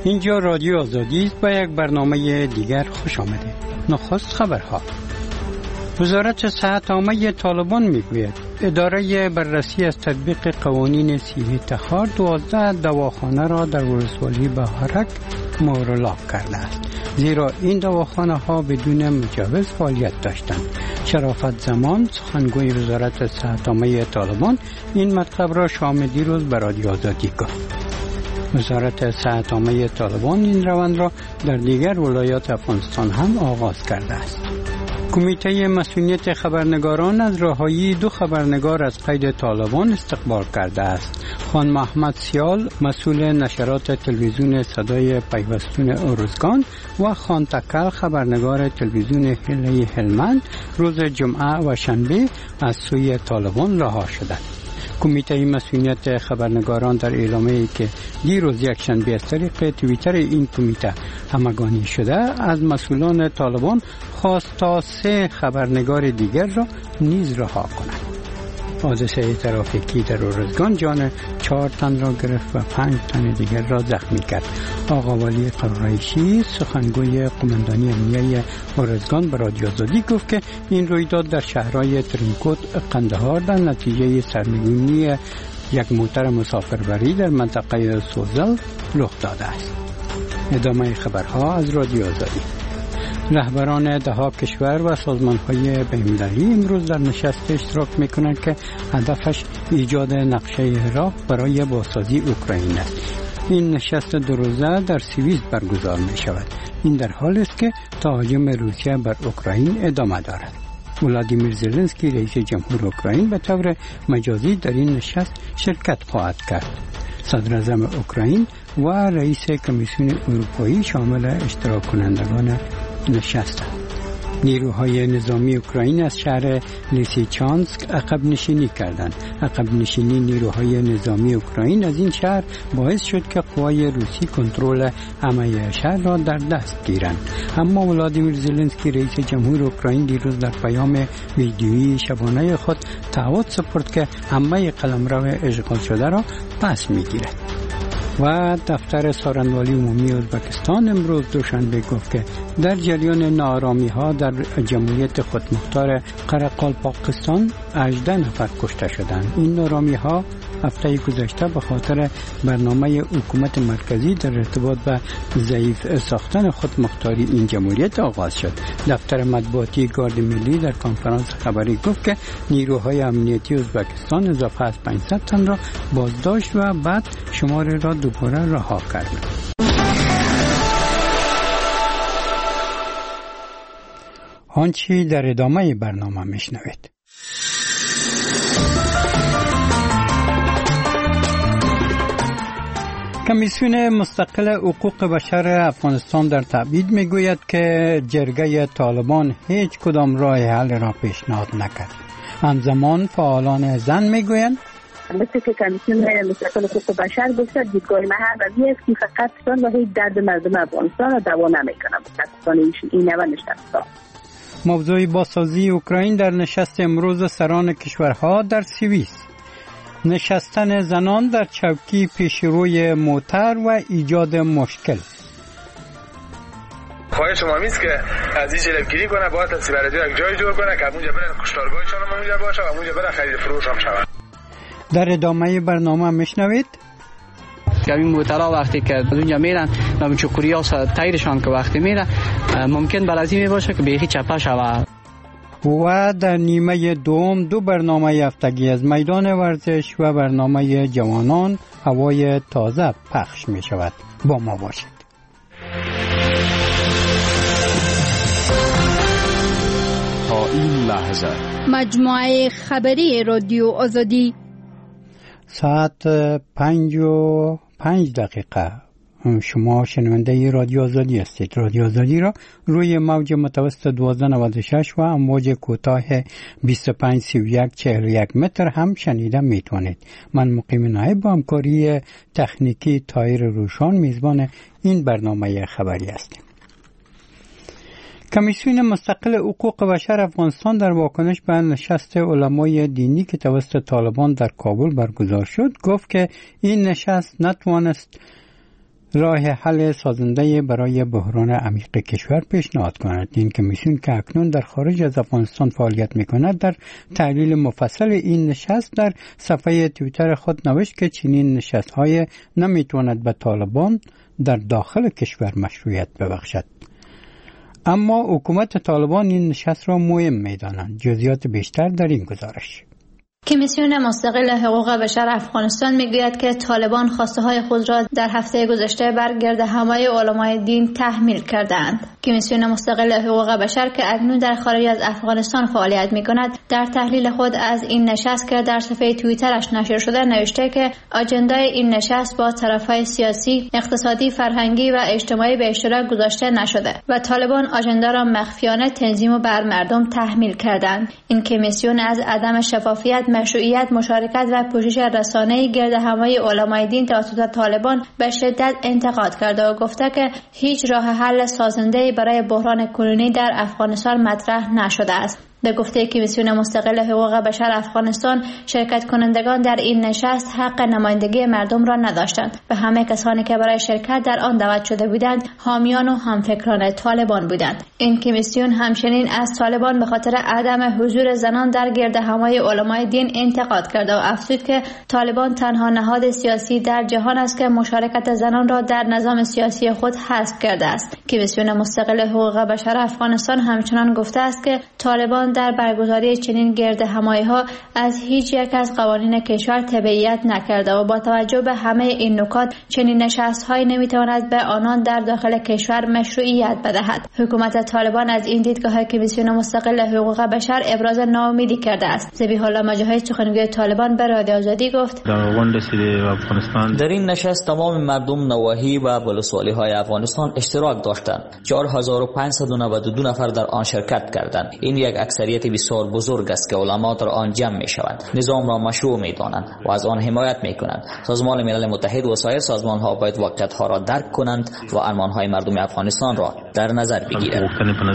اینجا رادیو آزادی است. با یک برنامه دیگر خوش آمده. نخست خبرها. وزارت صحت عامه طالبان میگوید اداره بررسی از تطبیق قوانین صحی تخار 12 دواخانه را در ولسوالی بهارک مهرلاک کرده است، زیرا این دواخانه ها بدون مجوز فعالیت داشتند. شرافت زمان سخنگوی وزارت صحت عامه طالبان این مطلب را شام دیروز به رادیو آزادی گفت. وزارت صحت عامه طالبان این روند را در دیگر ولایات افغانستان هم آغاز کرده است. کمیته مسئولیت خبرنگاران از رهایی 2 خبرنگار از قید طالبان استقبال کرده است. خان محمد سیال مسئول نشرات تلویزیون صدای پیوستون ارزگان و خان تکل خبرنگار تلویزیون هلی هلمند روز جمعه و شنبه از سوی طالبان رها شدند. کمیته مسئولیت خبرنگاران در اعلامیه‌ای که دیروز یک شنبه از طریق توییتر این کمیته همگانی شده از مسئولان طالبان خواست تا 3 خبرنگار دیگر را نیز رها کنند. حادثه ترافیکی در ارزگان جان 4 تن را گرفت و 5 تن دیگر را زخمی کرد. آقا ولی قرایشی سخنگوی قماندانی امنیه ارزگان به رادیو آزادی گفت که این رویداد در شهرهای ترینکوت قندهار در نتیجه سرنگونی یک موتر مسافربری در منطقه سوزل رخ داده است. ادامه خبرها از رادیو آزادی. رهبران 10 کشور و سازمان‌های بین‌المللی امروز در نشست اشتراک می‌کنند که هدفش ایجاد نقشه راه برای بازسازی اوکراین است. این نشست 2 روزه در سوئیس برگزار می‌شود. این در حالی است که تهاجم روسیه بر اوکراین ادامه دارد. ولادیمیر زلنسکی رئیس جمهور اوکراین به طور مجازی در این نشست شرکت خواهد کرد. صدر اعظم اوکراین و رئیس کمیسیون اروپایی شامل اشتراک کنندگان نشستند. نیروهای نظامی اوکراین از شهر لیسیچانسک عقب نشینی کردند. عقب نشینی نیروهای نظامی اوکراین از این شهر باعث شد که قوای روسی کنترل همه شهر را در دست گیرند. اما ولادیمیر زلنسکی رئیس جمهور اوکراین دیروز در پیام ویدیویی شبانه خود تعهد سپرد که همه قلمرو اشغال شده را پس میگیرد. و دفتر سارنوالی عمومی ازبکستان امروز دوشنبه گفت که در جریان ناآرامی‌ها در جمهوریت خودمختار قرقالپاکستان 18 نفر کشته شدند. این ناآرامی‌ها هفته گذشته به خاطر برنامه حکومت مرکزی در ارتباط به ضعیف ساختن خودمختاری این جمهوریت آغاز شد. دفتر مطبوعاتی گارد ملی در کنفرانس خبری گفت که نیروهای امنیتی ازبکستان اضافه از 500 تن را بازداشت و بعد شماری را دوباره رها کردند. آنچه در ادامه برنامه میشنوید. کمیسیون مستقل حقوق بشر افغانستان در تبعید میگوید که جرگه طالبان هیچ کدام راه حل را پیشنهاد نکرد. همزمان فعالان زن میگویند مثل که کمیسیون مستقل حقوق بشر گفته دیدگاه محوری است که فقط و هیچ درد مردم افغانستان را دوا نمیکنه. متاسفانه این نشست. موضوع بازسازی اوکراین در نشست امروز سران کشورها در سوئیس. نشستن زنان در چوکی پیشروی موتر و ایجاد مشکل. خواهش ما است که از این جلوگیری کنه، باید تسیبرادی یک جای جور کنه که اونجا برن کشتارگاهشان هم اونجا باشه و اونجا برن خرید فروش هم شود. در ادامه برنامه میشنوید که این موترها وقتی که اونجا میرن و چوکوریا تایرشان که وقتی میره ممکن برازی باشه که بیخی چپا شود. و در نیمه دوم 2 برنامه هفتگی از میدان ورزش و برنامه جوانان هوای تازه پخش می شود. با ما باشید. تا این لحظه مجموعه خبری رادیو آزادی ساعت 5:05 شما شنونده رادیو آزادی هستید. رادیو آزادی را روی موج متوسط 1296 و امواج کوتاه 2531 متر هم شنیده میتونید. من مقیم نایب با همکاری تکنیکی طاهر روشان میزبان این برنامه خبری هستیم. کمیسیون مستقل حقوق بشر افغانستان در واکنش به نشست علمای دینی که توسط طالبان در کابل برگزار شد گفت که این نشست نتوانست راه حل سازنده برای بحران عمیق کشور پیشنهاد کند. این کمیسیون که اکنون در خارج از افغانستان فعالیت می‌کند در تحلیل مفصل این نشست در صفحه توییتر خود نوشت که چنین نشست‌های نمی‌تواند به طالبان در داخل کشور مشروعیت ببخشد. اما حکومت طالبان این نشست را مهم می‌دانند. جزئیات بیشتر در این گزارش. کمیسیون مستقل حقوق بشر افغانستان میگوید که طالبان خواسته های خود را در هفته گذشته بر گردهمای علمای دین تحمیل کردند. کمیسیون مستقل حقوق بشر که اکنون در خارج از افغانستان فعالیت میکند در تحلیل خود از این نشست که در صفحه توییترش نشر شده نوشته که آجندای این نشست با طرفهای سیاسی، اقتصادی، فرهنگی و اجتماعی به اشتراک گذاشته نشده و طالبان آجندا را مخفیانه تنظیم و بر مردم تحمیل کردند. این کمیسیون از عدم شفافیت، مشروعیت، مشارکت و پوشش رسانه‌ای گردهمای علمای دین توسط طالبان به شدت انتقاد کرده و گفته که هیچ راه حل سازنده‌ای برای بحران کنونی در افغانستان مطرح نشده است. به گفته کمیسیون مستقل حقوق بشر افغانستان، شرکت کنندگان در این نشست حق نمایندگی مردم را نداشتند و همه کسانی که برای شرکت در آن دعوت شده بودند حامیان و همفکران طالبان بودند. این کمیسیون همچنین از طالبان به خاطر عدم حضور زنان در گردهمای علمای دین انتقاد کرده و افزود که طالبان تنها نهاد سیاسی در جهان است که مشارکت زنان را در نظام سیاسی خود حذف کرده است. کمیسیون مستقل حقوق بشر افغانستان همچنان گفته است که طالبان در برگزاری چنین گردهمایی‌ها از هیچ یک از قوانین کشور تبعیت نکرده و با توجه به همه این نکات چنین نشست‌هایی نمی‌تواند به آنان در داخل کشور مشروعیت بدهد. حکومت طالبان از این دیدگاه کمیسیون مستقل حقوق بشر ابراز ناامیدی کرده است. ذبیح الله مجاهد سخنگوی طالبان به رادیو آزادی گفت: در این نشست تمام مردم نواحی و ولسوالی‌های افغانستان اشتراک داشتند. 4592 نفر در آن شرکت کردند. این یک اکثریت بسیار بزرگ است که علما در آن جمع می شوند، نظام را مشروع می دانند و از آن حمایت می کنند. سازمان ملل متحد و سایر سازمان ها باید واقعیت ها را درک کنند و ارمان های مردم افغانستان را در نظر بگیرند.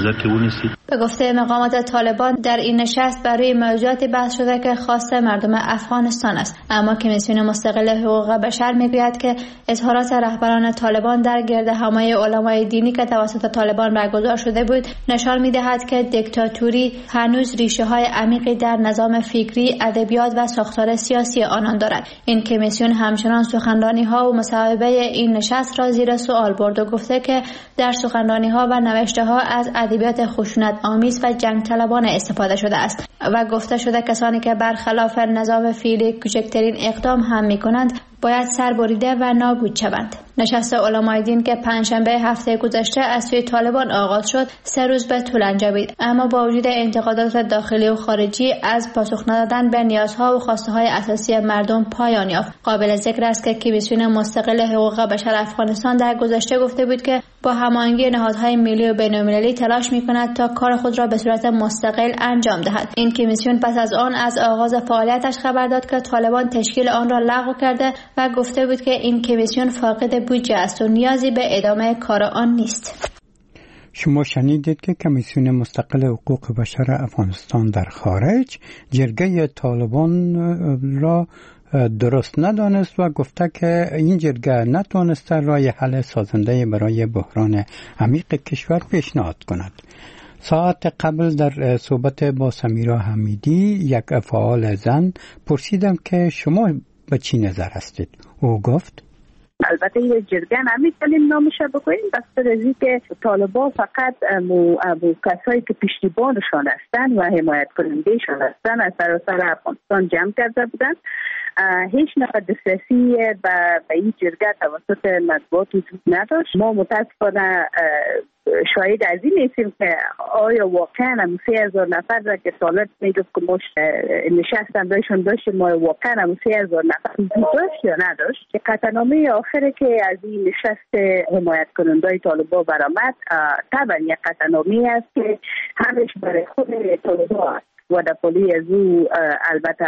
به گفته مقامات طالبان در این نشست برای موضوعات بحث شده که خاص مردم افغانستان است، اما کمیسیون مستقل حقوق بشر میگوید که اظهارات رهبران طالبان در گردهمای علمای دینی که توسط طالبان برگزار شده بود نشان میدهد که دیکتاتوری هنوز ریشه های عمیقی در نظام فکری، ادبیات و ساختار سیاسی آنان دارد. این کمیسیون همچنان سخنرانی ها و مصاحبه این نشست را زیر سوال برد و گفته که در سخنرانی ها و نوشته ها از ادبیات خشونت آمیز و جنگ طلبانه استفاده شده است و گفته شده کسانی که برخلاف نظام فعلی کوچکترین اقدام هم می‌کنند باید سربریده و نابود شوند. نشست علمای دین که پنجشنبه هفته گذشته از سوی طالبان آغاز شد 3 روز به طول انجامید، اما با وجود انتقادات داخلی و خارجی از پاسخ ندادن به نیازها و خواسته‌های اساسی مردم پایان یافت. قابل ذکر است که کمیسیون مستقل حقوق بشر افغانستان در گذشته گفته بود که با هماهنگی نهادهای ملی و بین‌المللی تلاش می‌کند تا کار خود را به صورت مستقل انجام دهد. این کمیسیون پس از آن از آغاز فعالیتش خبر داد که طالبان تشکیل آن را لغو کرده و گفته بود که این کمیسیون فاقد بودجه است و نیازی به ادامه کار آن نیست. شما شنیدید که کمیسیون مستقل حقوق بشر افغانستان در خارج جرگه طالبان را درست ندانست و گفته که این جرگه نتوانسته راه حل سازنده برای بحران عمیق کشور پیشنهاد کند. ساعت قبل در صحبت با سمیرا حمیدی، یک فعال زن، پرسیدم که شما به چی نظر هستید؟ او گفت البته یه جرگه نمیتونیم نامش بکنیم، بس از اینکه طالبان فقط کسایی که پشتیبانشان هستن و حمایت کنندهشان هستن از سراسر افغانستان جمع کرده بودن. هیچ نوع دسترسی به این جرگه توسط مطبوعات وجود نداشت. ما متاسفانه شاهد از این نیستیم که آیا واقعا هم 3000 نفر را که طالب میگفت که ما نشستن بهشون داشتیم، ما واقعا هم 3000 نفر داشت یا نداشت. که قطعنامه آخره که از این نشست حمایت کننده طالبان برآمد طبعا یک قطعنامه است که همش برای خود طالبان است و در پالی از او البته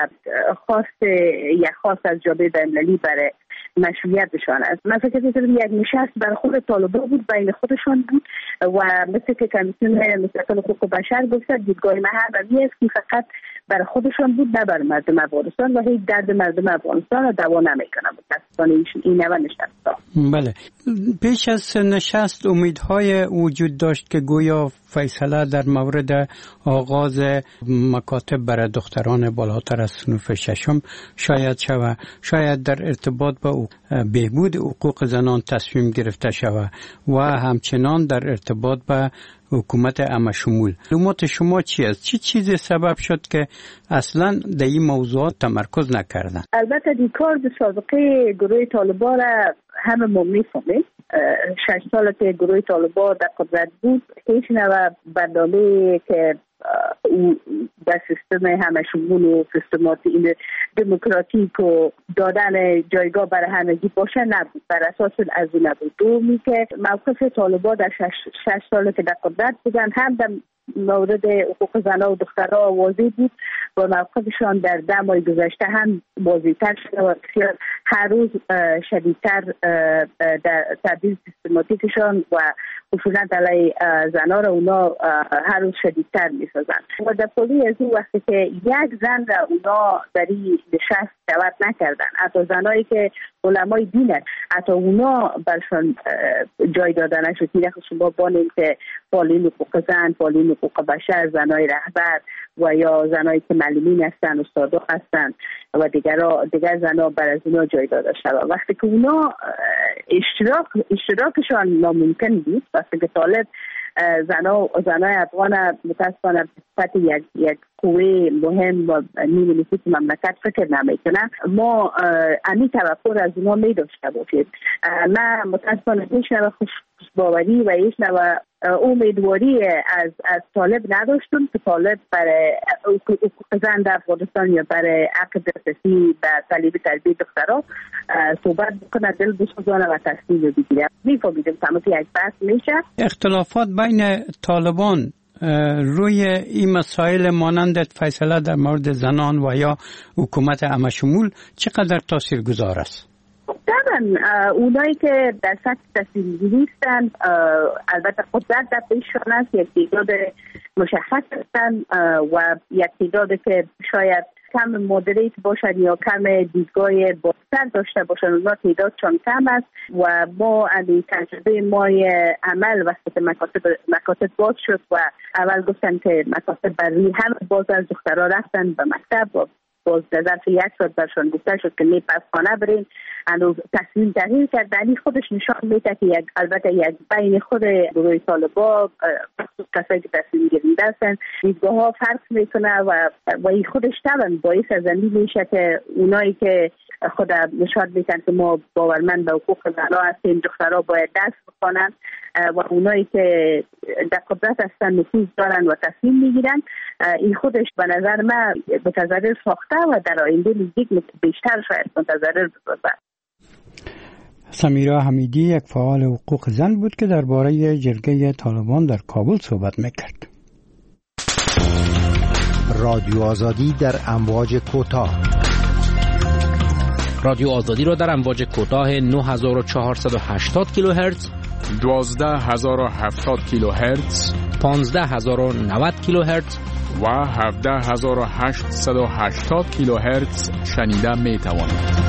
خواست از جامعه بین‌المللی برای مشروعیتشان است. من فکر می‌کنم یک نشست برای خود طالبان بود، بین خودشان بود و مثل که کمیسیون مستقل حقوق بشر گفت دیدگاه محرمی است که فقط برای خودشان بود، نه برای مردم افغانستان و هیچ درد مردم افغانستان را دوا نمی‌کنه. افغانستان این نوع نشست. بله، پیش از نشست امیدهای وجود داشت که گویا فیصله در مورد آغاز مکاتب برای دختران بالاتر از صنف ششم شاید شود، شاید در ارتباط با بهبود حقوق زنان تصمیم گرفته شود و همچنان در ارتباط با حکومت همشمول. معلومات شما چی است؟ چی چیزی سبب شد که اصلا در این موضوعات تمرکز نکردن؟ البته دی کار به سابقه گروه طالبان را همه ما میفهمیم. 6 سال که گروه طالبان در قدرت بود هیچ نوع برنامه که در سیستم همشمول و سیستماتی دموکراتیک و دادن جایگاه برای همگی باشه نبود. بر اساس از این نبود. دومی که موقف طالبان در 6 سال که در قدرت بودن هم در مورد حقوق زنان و دخترها واضح بود و موقفشان در 10 ماه گذشته هم واضح‌تر شده و هر روز شدیدتر در تبدیل سیستماتیکشان و خشونت علیه زنان را اونا هر روز شدیدتر می‌سازند. و در پولی از این وقتی که یک زن را اونا در این نشست دعوت نکردن، حتی زنایی که علمای دینه حتی اونا برشان جای دادن نشد. می‌خواستم شما بانیم که فعالین حقوق زن، فعالین حقوق بشر، زنای رهبر و یا زنایی که معلمین هستن، استادا هستن و دیگر زنا بر از اونا جای داده شد. وقتی که اونا اشتراکشان ناممکن بود، وقتی که طالب زنای افغان متاسفانه صفت یک قوه مهم و نیمه نفوس مملکت فکر نمیکنه، ما امی توقع از اونا می داشته باشید. من متاسفانه هیچ نوع خوشباوری و هیچ نوع امیدواری از طالب نداشتم که طالب برای حقوق زن در افغانستان یا برای حق دسترسی به تعلیم تربیت دخترها صحبت بکنه، دل بسوزانه و تصمیم بگیره. میفهمیدم که یک بحث میشه. اختلافات بین طالبان روی این مسائل مانند فیصله در مورد زنان و یا حکومت همشمول چقدر تاثیرگذار است؟ طبعا اونایی که در سطح تصمیم‌گیری هستند البته قدرت در پیششان است، یک تعداد مشخص هستند و یک تعداد که شاید کم مدریت باشند یا کم دیدگاه بازتر داشته باشند، اونا تعدادشان کم است و ما از تجربه مای عمل وقتی که مکاتب باز شد و اول گفتن که مکاتب برای همه باز از دخترها رفتن به مکتب و باز در ظرف 1 ساعت برشان گفته شد که نه پس خانه برین. انو تصمیم تغییر کرد. یعنی خودش نشان میده که البته یک بین خود گروه طالبان کسایی که تصمیم گیرنده هستن دیدگاه ها فرق میکنه و این خودش طبعا باعث از این میشه که اونایی که خود نشان میدن که ما باورمند به حقوق زنها هستیم، دخترها باید دست بخوانند و اونایی که در قدرت هستن نفوذ دارن و تصمیم میگیرن، این خودش به نظر من متضرر ساخته و در آینده نزدیک بیشتر شاید متضرر بسازد. سمیرا حمیدی یک فعال حقوق زن بود که درباره جرگه طالبان در کابل صحبت میکرد. رادیو آزادی در امواج کوتاه. رادیو آزادی را در امواج کوتاه 9480 کیلوهرتز، 12070 کیلوهرتز، 15090 کیلوهرتز و 17880 کیلوهرتز شنیده می توانید.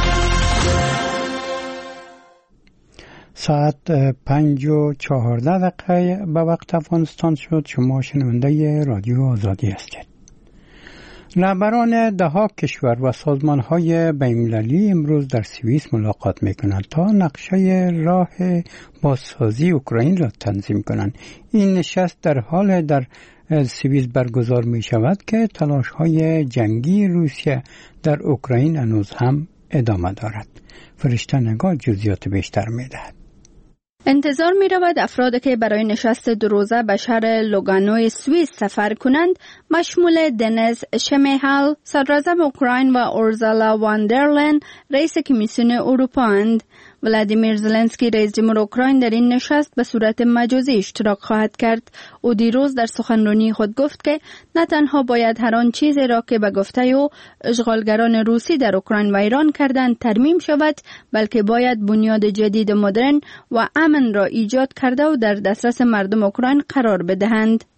ساعت 5:14 به وقت افغانستان شد. شما شنونده رادیو آزادی هستید. رهبران 10 کشور و سازمان‌های بین‌المللی امروز در سوئیس ملاقات می‌کنند تا نقشه راه بازسازی اوکراین را تنظیم کنند. این نشست در حال در سوئیس برگزار می‌شود که تلاش‌های جنگی روسیه در اوکراین هنوز هم ادامه دارد. فرشته نگار جزئیات بیشتر می‌دهد. انتظار می رود افرادی که برای نشست 2 روزه به شهر لوگانو سوئیس سفر کنند مشمول دنیس شمیهال صدراعظم اوکراین و اورزالا واندرلن رئیس کمیسیون اروپا اند. ولادیمیر زلنسکی رئیس جمهور اوکراین در این نشست به صورت مجازی اشتراک خواهد کرد. او دیروز در سخنرانی خود گفت که نه تنها باید هر آن چیزی را که به گفته او اشغالگران روسی در اوکراین و ایران کردند ترمیم شود، بلکه باید بنیاد جدید مدرن و امن را ایجاد کرده و در دسترس مردم اوکراین قرار بدهند. او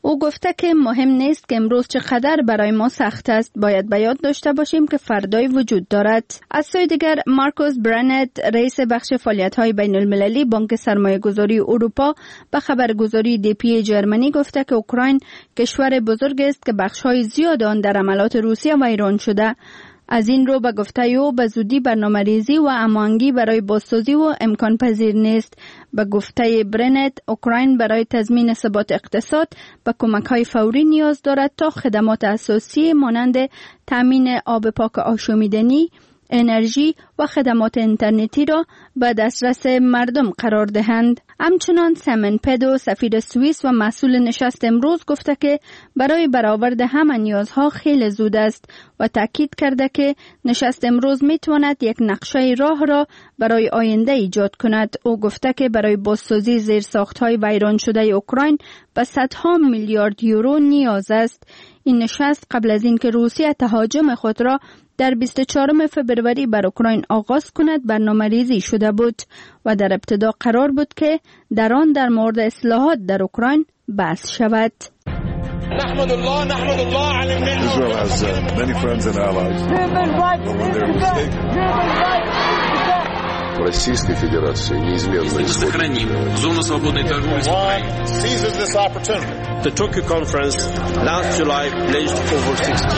او گفته که مهم نیست که امروز چقدر برای ما سخت است، باید به یاد داشته باشیم که فردای وجود دارد. از سوی دیگر مارکوس برنت رئیس بخش فعالیت‌های بین‌المللی بانک سرمایه‌گذاری اروپا به خبرگزاری دیپی جرمنی گفته که اوکراین کشور بزرگ است که بخش‌های زیاد آن در عملات روسیه ویران شده. از این رو به گفته او به زودی برنامه‌ریزی و هماهنگی برای بازسازی و امکان پذیر نیست. به گفته برنت، اوکراین برای تضمین ثبات اقتصاد به کمک‌های فوری نیاز دارد تا خدمات اساسی مانند تامین آب پاک آشامیدنی، انرژی و خدمات اینترنتی را به دسترس مردم قرار دهند. همچنان سیمن پدو سفیر سوئیس و مسئول نشست امروز گفته که برای برآورد همه نیازها خیلی زود است و تاکید کرده که نشست امروز میتواند یک نقشه راه را برای آینده ایجاد کند. او گفته که برای بازسازی زیرساخت‌های ویران شده اوکراین به صدها میلیارد یورو نیاز است. این نشست قبل از اینکه روسیه تهاجم خود را در 24 فبروری بر اوکراین آغاز کند برنامه‌ریزی شده بود و در ابتدا قرار بود که در آن در مورد اصلاحات در اوکراین بحث شود. نحمد الله على النعمة. Israel has many friends and allies. But when they're mistaken. Российской Федерации неизменно сохраним зону свободной торговли с Украиной. Seizes this opportunity. The Tokyo conference last July pledged over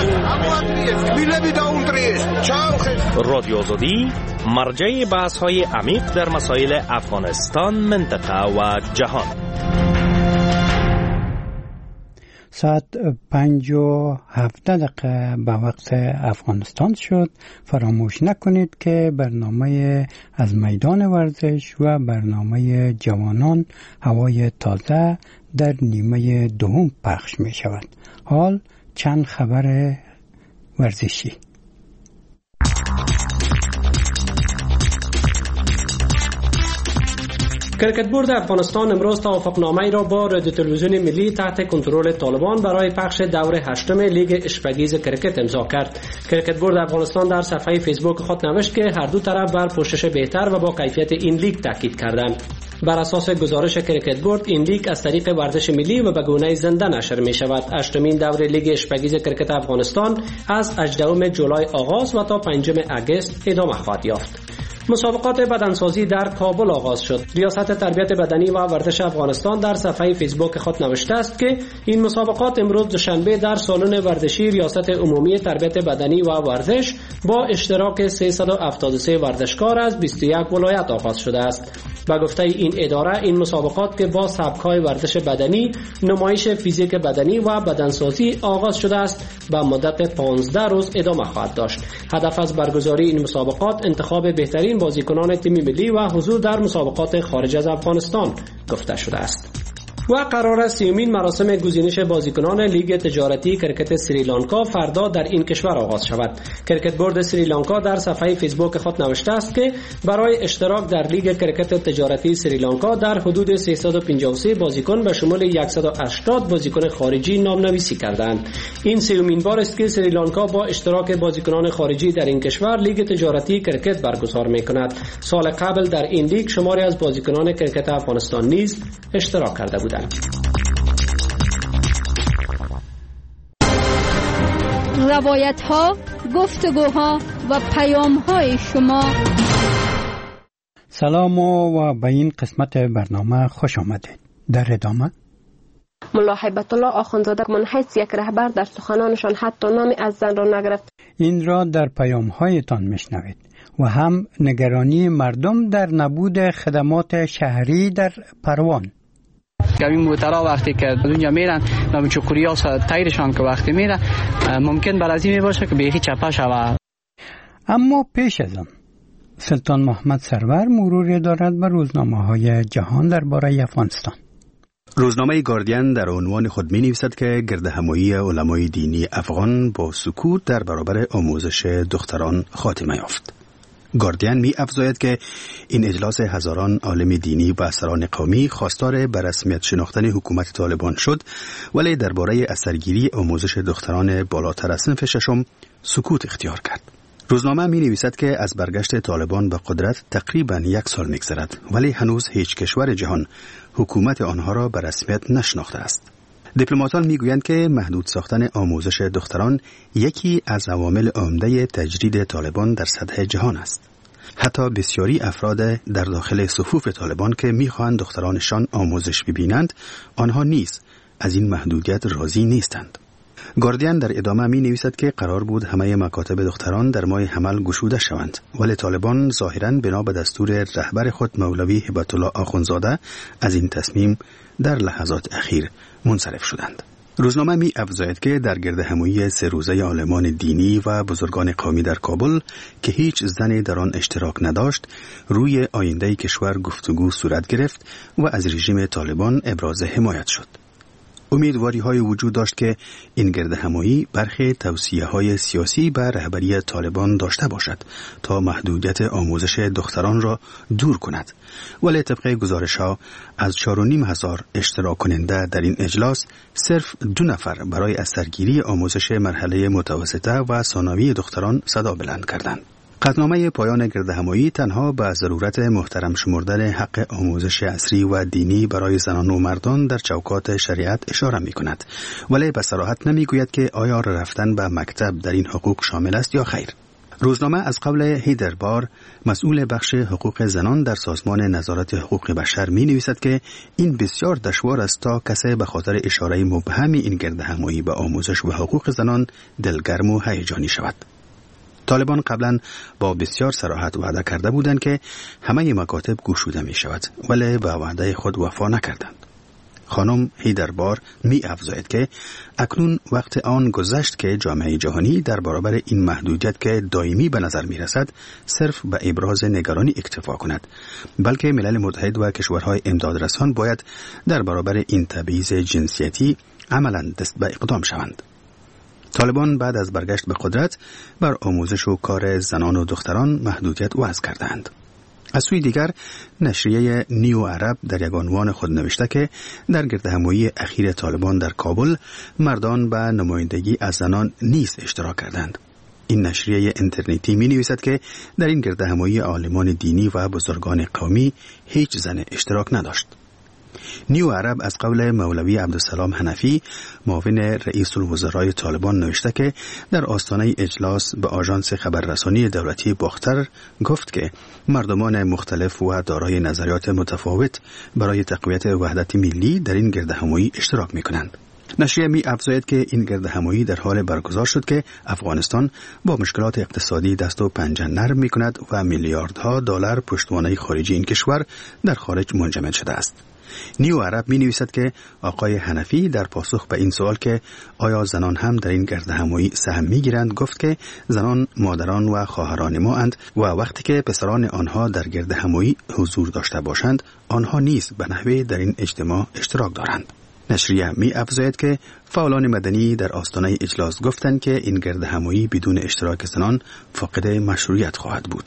16. رادیو آزادی مرجع بحث‌های عمیق در مسائل افغانستان، منطقه و جهان. ساعت 5:07 به وقت افغانستان شد. فراموش نکنید که برنامه از میدان ورزش و برنامه جوانان هوای تازه در نیمه دوم پخش می شود. حال چند خبر ورزشی. کرکت بورد افغانستان امروز توافقنامه‌ای را با رادیو تلویزیون ملی تحت کنترل طالبان برای پخش دور هشتم لیگ اشپگیز کرکت امضا کرد. کرکت بورد افغانستان در صفحه فیسبوک خود نوشت که هر دو طرف بر پوشش بهتر و با کیفیت این لیگ تاکید کردند. بر اساس گزارش کرکت بورد این لیگ از طریق ورزش ملی و به گونه زنده نشر می شود. هشتمین دور لیگ اشپگیز کرکت افغانستان از 18 جولای آغاز و تا 5 آگوست ادامه خواهد یافت. مسابقات بدنسازی در کابل آغاز شد. ریاست تربیت بدنی و ورزش افغانستان در صفحه فیسبوک خود نوشته است که این مسابقات امروز دوشنبه در سالن ورزشی ریاست عمومی تربیت بدنی و ورزش با اشتراک 373 ورزشکار از 21 ولایت آغاز شده است. با گفته این اداره این مسابقات که با سبک‌های ورزش بدنی، نمایش فیزیک بدنی و بدنسازی آغاز شده است به مدت 15 روز ادامه خواهد داشت. هدف از برگزاری این مسابقات انتخاب بهترین بازیکنان تیم ملی و حضور در مسابقات خارج از افغانستان گفته شده است. و قرار است 30مین مراسم گزینش بازیکنان لیگ تجارتی کرکت سریلانکا فردا در این کشور آغاز شود. کرکت بورد سریلانکا در صفحه فیسبوک خود نوشته است که برای اشتراک در لیگ کرکت تجارتی سریلانکا در حدود 353 بازیکن به شمول 180 بازیکن خارجی نامنویسی کردند. این 30مین بار است که سریلانکا با اشتراک بازیکنان خارجی در این کشور لیگ تجارتی کرکت برگزار می‌کند. سال قبل در این لیگ شماری از بازیکنان کرکت افغانستان نیز اشتراک کرده بودند. روایت ها، گفتگوها و پیام های شما. سلام و به این قسمت برنامه خوش آمدید. در ادامه ملا هیبت الله آخوندزاده من حیث یک رهبر در سخنانشان حتی نامی از زن را نگرفت. این را در پیام هایتان میشنوید و هم نگرانی مردم در نبود خدمات شهری در پروان. این موترها وقتی که دنیا میرن نام چکوریا تایرشان که وقتی میره ممکن برازی میباشه که بیخی چپا شود. اما پیش از آن سلطان محمد سرور مروری دارد به روزنامه‌های جهان درباره افغانستان. روزنامه گاردین در عنوان خود می‌نویسد که گردهمایی علمای دینی افغان با سکوت در برابر آموزش دختران خاتمه یافت. گاردین می افزاید که این اجلاس هزاران عالم دینی و سران قومی خواستار به رسمیت شناختن حکومت طالبان شد، ولی درباره اثرگیری آموزش دختران بالاتر از صنف ششم سکوت اختیار کرد. روزنامه می نویسد که از برگشت طالبان به قدرت تقریباً 1 سال می‌گذرد، ولی هنوز هیچ کشور جهان حکومت آنها را به رسمیت نشناخته است. دیپلماتان میگویند که محدود ساختن آموزش دختران یکی از عوامل عمده تجرید طالبان در سطح جهان است. حتی بسیاری افراد در داخل صفوف طالبان که میخواهند دخترانشان آموزش ببینند، آنها نیز از این محدودیت راضی نیستند. گاردین در ادامه می نویسد که قرار بود همه مکاتب دختران در ماه حمل گشوده شوند، ولی طالبان ظاهراً بنا به دستور رهبر خود مولوی هبت الله آخوندزاده از این تصمیم در لحظات اخیر منصرف شدند. روزنامه می افزاید که در گردهمایی 3 روزه عالمان دینی و بزرگان قومی در کابل که هیچ زنی در آن اشتراک نداشت، روی آینده کشور گفتگو صورت گرفت و از رژیم طالبان ابراز حمایت شد. امیدواری های وجود داشت که این گردهمایی برخی توصیه های سیاسی به رهبری طالبان داشته باشد تا محدودیت آموزش دختران را دور کند، ولی طبق گزارش ها از 4,500 اشتراک کننده در این اجلاس صرف 2 نفر برای از سرگیری آموزش مرحله متوسطه و ثانوی دختران صدا بلند کردند. قطعنامه پایان گردهمایی تنها به ضرورت محترم شمردن حق آموزش عصری و دینی برای زنان و مردان در چوکات شریعت اشاره می کند، ولی به صراحت نمی گوید که آیا رفتن به مکتب در این حقوق شامل است یا خیر. روزنامه از قول هیدر بار، مسئول بخش حقوق زنان در سازمان نظارت حقوق بشر می نویسد که این بسیار دشوار است تا کسی به خاطر اشاره مبهم این گردهمایی به آموزش و حقوق زنان دلگرم و هیجانی شود. طالبان قبلا با بسیار صراحت وعده کرده بودند که همه مکاتب گشوده می شود، ولی به وعده خود وفا نکردند. خانم هیدربار می افزاید که اکنون وقت آن گذشت که جامعه جهانی در برابر این محدودیت که دائمی به نظر می رسد صرف به ابراز نگرانی اکتفا کند، بلکه ملل متحد و کشورهای امدادرسان باید در برابر این تبعیض جنسیتی عملاً دست به اقدام شوند. طالبان بعد از برگشت به قدرت بر آموزش و کار زنان و دختران محدودیت وضع کردند. از سوی دیگر نشریه نیو عرب در یک عنوان خود نوشته که در گردهمایی اخیر طالبان در کابل مردان به نمایندگی از زنان نیز اشتراک کردند. این نشریه اینترنتی می نویسد که در این گردهمایی عالمان دینی و بزرگان قومی هیچ زن اشتراک نداشت. نیو عرب از قول مولوی عبدالسلام حنفی معاون رئیس الوزرای طالبان نوشته که در آستانه اجلاس به آژانس خبررسانی دولتی باختر گفت که مردمان مختلف و دارای نظریات متفاوت برای تقویت وحدت ملی در این گردهمایی اشتراک می کنند. نشریه می افزاید که این گردهمایی در حال برگزار شد که افغانستان با مشکلات اقتصادی دست و پنجه نرم می کند و میلیاردها دلار پشتوانه خارجی این کشور در خارج منجمد شده است. نیو عرب می نویسد که آقای حنفی در پاسخ به این سوال که آیا زنان هم در این گردهمایی سهم می گیرند گفت که زنان مادران و خواهران ما اند و وقتی که پسران آنها در گردهمایی حضور داشته باشند آنها نیز به نحوی در این اجتماع اشتراک دارند. نشریه می افزاید که فعالان مدنی در آستانه اجلاس گفتند که این گردهمایی بدون اشتراک زنان فاقد مشروعیت خواهد بود.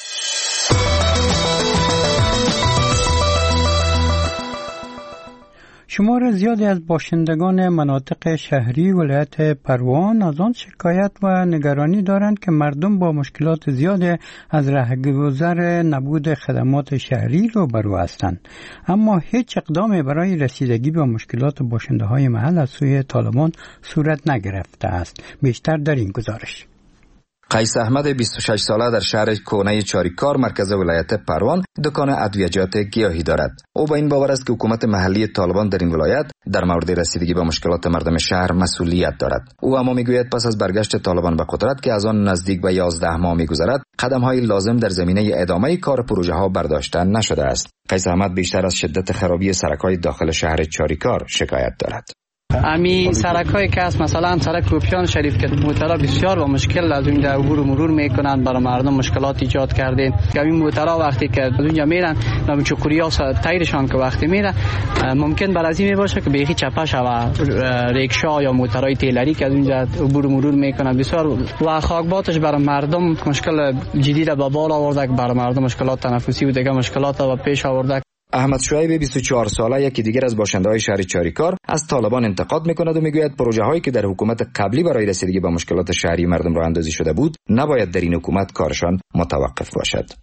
شمار زیادی از باشندگان مناطق شهری ولایت پروان از آن شکایت و نگرانی دارند که مردم با مشکلات زیادی از رهگذر نبود خدمات شهری روبرو هستند، اما هیچ اقدامی برای رسیدگی به مشکلات باشنده‌های محل از سوی طالبان صورت نگرفته است. بیشتر در این گزارش. قیس احمد 26 ساله در شهر کونه چاریکار مرکز ولایت پروان دکان ادویجات گیاهی دارد. او با این باور است که حکومت محلی طالبان در این ولایت در مورد رسیدگی به مشکلات مردم شهر مسئولیت دارد. او اما میگوید پس از برگشت طالبان به قدرت که از آن نزدیک به 11 ماه میگذرد، قدم‌های لازم در زمینه ادامه کار پروژه‌ها برداشته نشده است. قیس احمد بیشتر از شدت خرابی سرک‌های داخل شهر چاریکار شکایت دارد. امی سرک‌های که است، مثلا سرک کوپیان شریف که موترها بسیار با مشکل از اونجا عبور و مرور میکنند، برای مردم مشکلات ایجاد کردیم. که این موترها وقتی که از اونجا میرن نام چوکوریا تایرشان که وقتی میره ممکن برازی باشه که بیخی چپه شوه ریکشا یا موترهای تیلری که از اونجا عبور و مرور میکنند بسیار و خاکباتش برای مردم مشکل جدید به بال آورده، برای مردم مشکلات تنفسی و دیگه مشکلات و پیش آورده. احمد شعیب 24 ساله یکی دیگر از باشنده‌های شهر چاریکار از طالبان انتقاد می‌کند و میگوید پروژه‌هایی که در حکومت قبلی برای رسیدگی به مشکلات شهری مردم راه اندازی شده بود نباید در این حکومت کارشان متوقف باشد.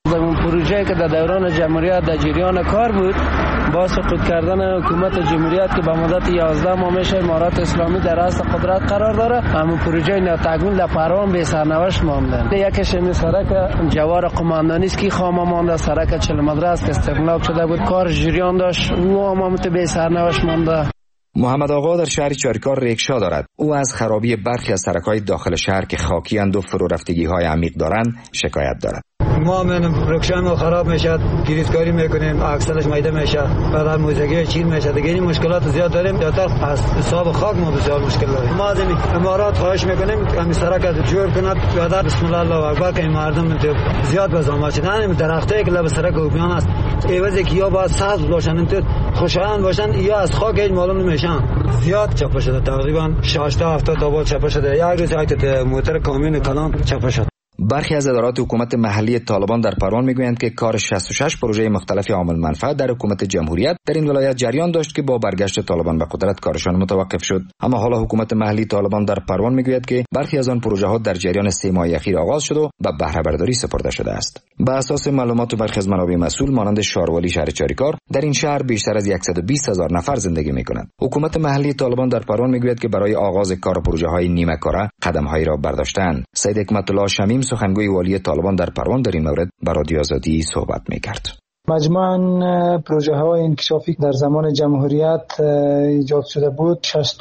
اون پروژه که در دوران جمهوریت در جریان کار بود با سقوط کردن حکومت جمهوریت که به مدت 11 ماه میشه امارات اسلامی در راست قدرت قرار داره، همون پروژه ناتکمیل در پروان به سرنوشت مانده. یکیش این سرک جوار قماندانی است که خامه مانده، سرک چلمدره است که استغلاق شده بود، کار جریان داشت، او هم به سرنوشت مانده. محمد آقا در شهر چاریکار ریکشا دارد. او از خرابی برخی از سرک‌های داخل شهر که خاکی اند و فرو رفتگی‌های عمیق دارند شکایت دارد. ما من رکشن خراب میشه، گریزکاری میکنیم، اکسلش میده میشه، بعد موزگی چین میشه، دیگه این مشکلات زیاد داریم. زیادتر از حساب خاک ما بسیار مشکل داریم. ما از امارات خواهش میکنیم که همین سرک جور کند، بعد بسم الله الله اکبر که مردم زیاد بزام شدن درختایی که لب سرک اوبیان است، ایوازی که یا باید سبز باشن تو خوشایند باشن یا از خاک هیچ معلوم نمیشن. زیاد چپه شده، تقریبا 60 تا 70 تا با چپه شده. یک روز ایت موتور کامیون کلان چپه شد. برخی از ادارات حکومت محلی طالبان در پروان میگویند که کار 66 پروژه مختلف عامل منفعت در حکومت جمهوریت در این ولایت جریان داشت که با برگشت طالبان به قدرت کارشان متوقف شد. اما حالا حکومت محلی طالبان در پروان میگوید که برخی از آن پروژه ها در جریان 3 ماه اخیر آغاز شد و به بهره برداری سپرده شده است. به اساس معلومات برخی از منابع مسئول مانند شاروالی شهر چاریکار، در این شهر بیشتر از 120,000 نفر زندگی میکنند. حکومت محلی طالبان در پروان میگوید که برای آغاز کار پروژه های نیمه کاره قدم‌هایی را برداشتند. سید حکمت الله شمیم سخنگوی والی طالبان در پروان در این مورد با رادیو آزادی صحبت میکرد. مجموعاً پروژه های انکشافی در زمان جمهوریت ایجاد شده بود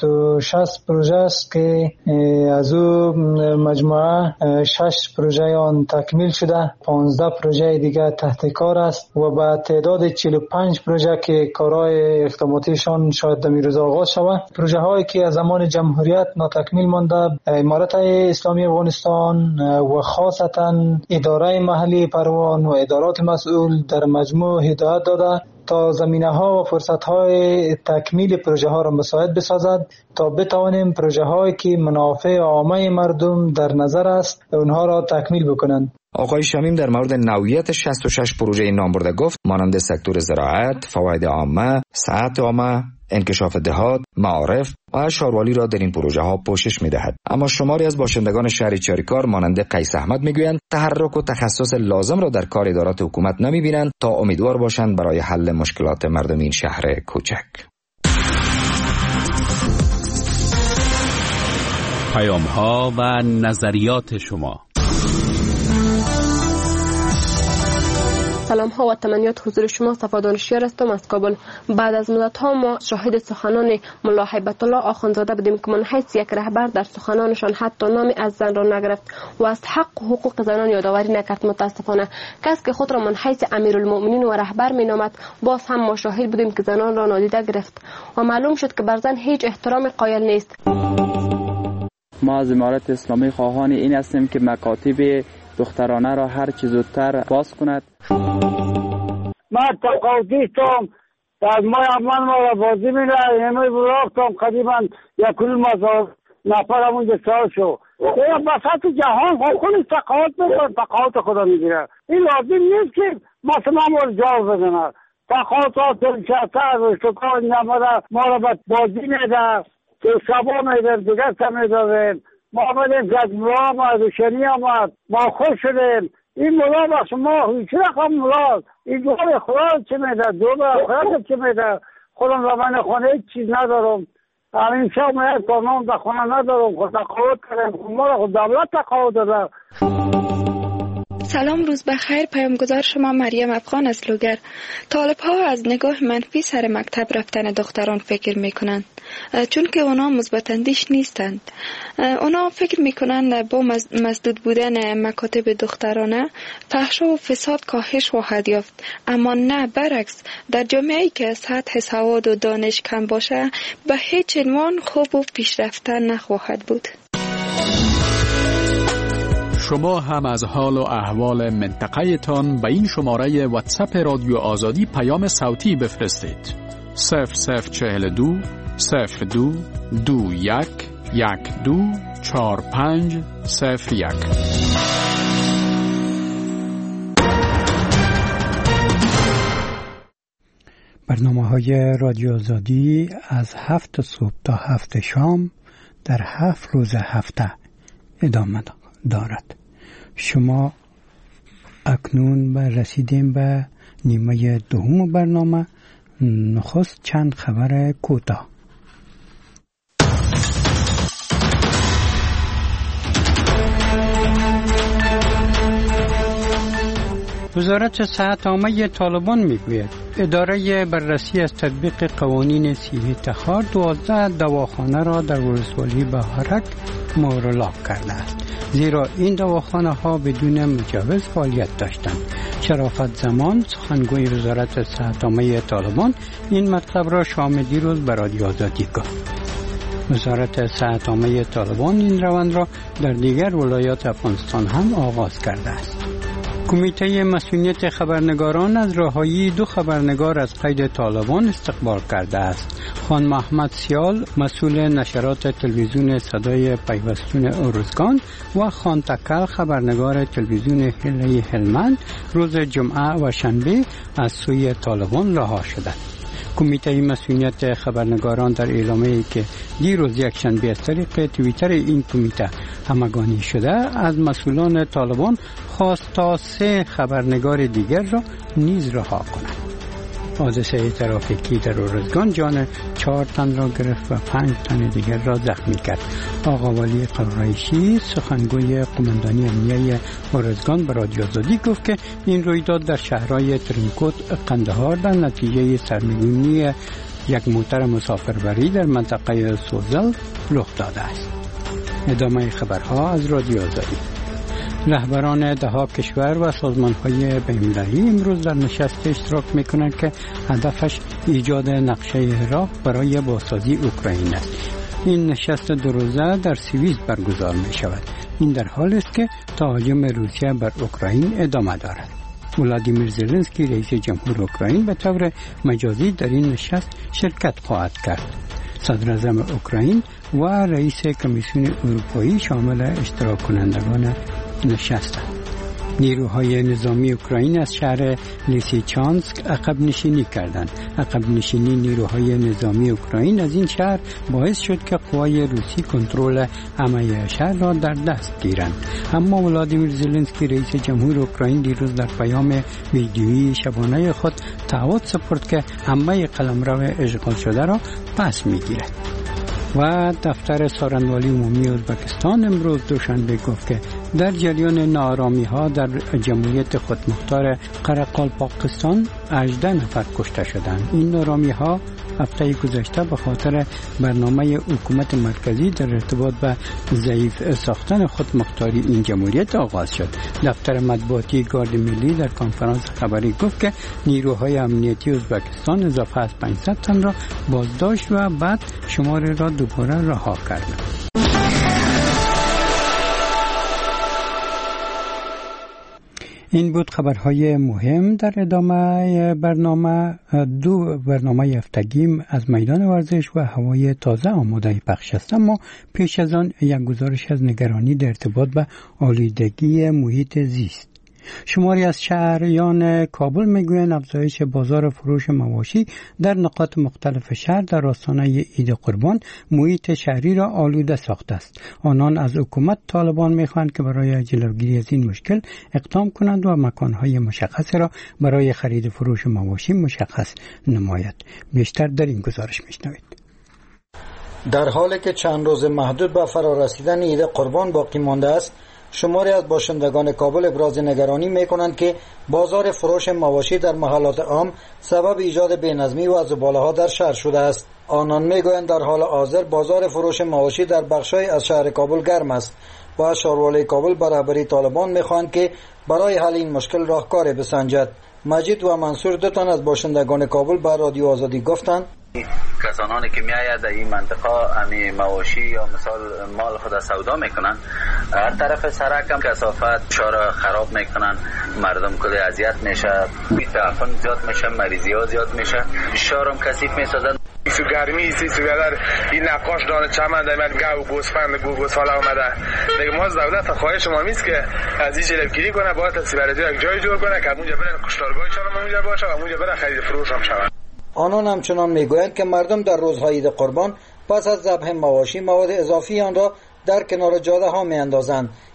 66 پروژه است که از او مجموعه 6 پروژه آن تکمیل شده، 15 پروژه دیگر تحت کار است و با تعداد 45 پروژه که کارهای اقداماتیشان شاید در روز آغاز شود. پروژه هایی که از زمان جمهوریت ناتکمیل مانده، امارت اسلامی افغانستان و خاصتا اداره محلی پروان و ادارات مسئول در هدایت داده تا زمینه‌ها و فرصت‌های تکمیل پروژه‌ها را مساعد بسازد تا بتوانیم پروژه‌هایی که منافع عامه مردم در نظر است اونها را تکمیل بکنند. آقای شمیم در مورد نوعیت 66 پروژه نامبرده گفت مانند سکتور زراعت، فواید عامه، صحت عامه، انکشاف دهات، معارف و شاروالی را در این پروژه ها پوشش می دهد. اما شماری از باشندگان شهر چاریکار مانند قیس احمد می گویند تحرک و تخصص لازم را در کار ادارات حکومت نمی بینند تا امیدوار باشند برای حل مشکلات مردم این شهر کوچک. پیام ها و نظریات شما. سلام ها و تمنیات حضور شما. صفا دانشیار هستم از کابل. بعد از مدت ها ما شاهد سخنان ملا هیبت الله آخوندزاده بودیم که من حیث یک رهبر در سخنانشان حتی نامی از زن را نگرفت و از حق و حقوق زنان یادآوری نکرد. متاسفانه کسی که خود را من حیث امیرالمؤمنین و رهبر می نامد باز هم ما شاهد بودیم که زنان را نادیده گرفت و معلوم شد که بر زن هیچ احترام قائل نیست. ما از امارت اسلامی خواهان این هستیم که مکاتب دخترانه را هر چه زودتر باز کند. ما تقاضیستم از ما امان ما را بازی می‌ره همه براختم قریبا 1,000 نفر همونجا سال شو یا بساط جهان خودش تقاضی می‌کنه، تقاضی خدا می‌گیره. این لازم نیست که مثلا ما رو جواب بدن. تقاضی دلچسته و شکار نماده ما را بازی می‌ده که شبا می‌ده دیگر سمیده ما آمدیم که ملا آمد روشنی آمد ما خوش شدیم. این ملا بخش ما هیچ رقم ملا این دوار خدا چه میده دوار خدا چه میده خودم را من خونه هیچ چیز ندارم. همین شب من یک کارنام در خونه ندارم خود تقاوت کردم ما را خود دولت تقاوت داده. سلام، روز بخیر. پیامگذار شما مریم افغان از لوگر. طالب ها از نگاه منفی سر مکتب رفتن دختران فکر میکنند چون که اونا مثبت اندیش نیستند. اونا فکر میکنند با مسدود بودن مکاتب دخترانه فحش و فساد کاهش خواهد یافت، اما نه، برعکس. در جامعه‌ای که سطح سواد و دانش کم باشه به هیچ عنوان خوب و پیشرفته نخواهد بود. شما هم از حال و احوال منطقه تان به این شماره واتساپ رادیو آزادی پیام صوتی بفرستید. 0042 02 21 12 45 01. برنامه‌های رادیو آزادی از 7 صبح تا 7 شام در 7 روز هفته ادامه دارد. شما اکنون رسیدیم به نیمه دوم برنامه. نخست چند خبر کوتاه. وزارت صحت عامه طالبان میگوید اداره بررسی از تطبیق قوانین صحت خار 12 دواخانه را در ولسوالی بهارک مورلاک کرده است، زیرا این دواخانه ها بدون مجوز فعالیت داشتند. شرافت زمان سخنگوی وزارت صحت عامه طالبان این مطلب را شام دیروز به رادیو آزادی گفت. وزارت صحت عامه طالبان این روند را در دیگر ولایات افغانستان هم آغاز کرده است. کمیته مسئولیت خبرنگاران از رهایی 2 خبرنگار از قید طالبان استقبال کرده است. خان محمد سیال مسئول نشرات تلویزیون صدای پیوستون ارزگان و خان تکل خبرنگار تلویزیون هلی هلمند روز جمعه و شنبه از سوی طالبان رها شدند. کمیته مسئولیت خبرنگاران در اعلامیه‌ای که دیروز یک شنبه از طریق توییتر این کمیته همگانی شده از مسئولان طالبان خواست تا 3 خبرنگار دیگر را نیز رها کنند. حادثه ترافیکی در ارزگان جان 4 تن را گرفت و 5 تن دیگر را زخمی کرد. آقا ولی قرایشی سخنگوی قماندانی امنیه ارزگان به رادیو آزادی گفت که این رویداد در شهرهای ترینکوت قندهار در نتیجه سرنگونی یک موتر مسافربری در منطقه سوزل رخ داده است. ادامه خبرها از رادیو آزادی. رهبران 10 کشور و سازمان‌های بین‌المللی امروز در نشست اشتراک می‌کنند که هدفش ایجاد نقشه عراق برای بازسازی اوکراین است. این نشست 2 روزه در سوئیس برگزار می‌شود. این در حالی است که تهاجم روسیه بر اوکراین ادامه دارد. ولادیمیر زلنسکی رئیس جمهور اوکراین به طور مجازی در این نشست شرکت خواهد کرد. صدر اعظم اوکراین و رئیس کمیسیون اروپایی شامل اشتراک کنندگان نشستند. نیروهای نظامی اوکراین از شهر لیسیچانسک عقب نشینی کردند. عقب نشینی نیروهای نظامی اوکراین از این شهر باعث شد که قوای روسی کنترل همه شهر را در دست گیرند. اما ولادیمیر زلنسکی رئیس جمهور اوکراین دیروز در پیام ویدیویی شبانه خود تعهد سپرد که همه قلمرو اشغال شده را پس میگیرد. و دفتر سارنوالی عمومی ازبکستان امروز دوشنبه گفت که در جریان ناآرامی‌ها در جمهوریت خودمختار قرقالپاکستان 18 نفر کشته شدند. این ناآرامی‌ها هفته گذشته به خاطر برنامه حکومت مرکزی در ارتباط به ضعیف ساختن خودمختاری این جمهوریت آغاز شد. دفتر مطبوعاتی گارد ملی در کنفرانس خبری گفت که نیروهای امنیتی ازبکستان اضافه از 500 تن را بازداشت و بعد شماری را دوباره رها کردند. این بود خبرهای مهم. در ادامه برنامه 2 برنامه هفتگیم از میدان ورزش و هوای تازه آماده پخش است، اما پیش از آن یک گزارش از نگرانی در ارتباط به آلودگی محیط زیست. شماری از شهریان کابل میگویند افزایش بازار فروش مواشی در نقاط مختلف شهر در آستانه عید قربان محیط شهری را آلوده ساخته است. آنان از حکومت طالبان میخواهند که برای جلوگیری از این مشکل اقدام کنند و مکانهای مشخص را برای خرید فروش مواشی مشخص نماید. بیشتر در این گزارش میشنوید. در حالی که چند روز محدود به فرارسیدن عید قربان باقی مانده است، شماری از باشندگان کابل ابراز نگرانی می‌کنند که بازار فروش مواشی در محلات عام سبب ایجاد بی‌نظمی و زباله‌ها در شهر شده است. آنان می‌گویند در حال حاضر بازار فروش مواشی در بخش‌های از شهر کابل گرم است و شهروالی کابل به رهبری طالبان می‌خواهند که برای حل این مشکل راهکاری بسنجد. مجید و منصور 2 تن از باشندگان کابل به رادیو آزادی گفتند کسانی که میآید در این منطقه امی مواشی یا مثال مال خود سودا میکنن، هر طرف سرک هم کثافت شهر خراب میکنن، مردم کلی اذیت میشه، تعفن زیاد میشه، مریضی ها زیاد میشه، شهر هم کثیف میسازن. سو گرمی سی بیادر این نقاش دانه چمن در من گاو گوسفند آمده. دیگه ما از دولت خواهش ما میست که از این جلوگیری کنه، باید تسیبرزی یک جای جور کنه که اونجا برن کشتارگاهشان هم اونجا باشه و اونجا برن خرید فروش هم شود. آنان همچنان میگویند که مردم در روزهای عید قربان پس از ذبح مواشی مواد اضافی آن را در کنار جاده ها میاندازند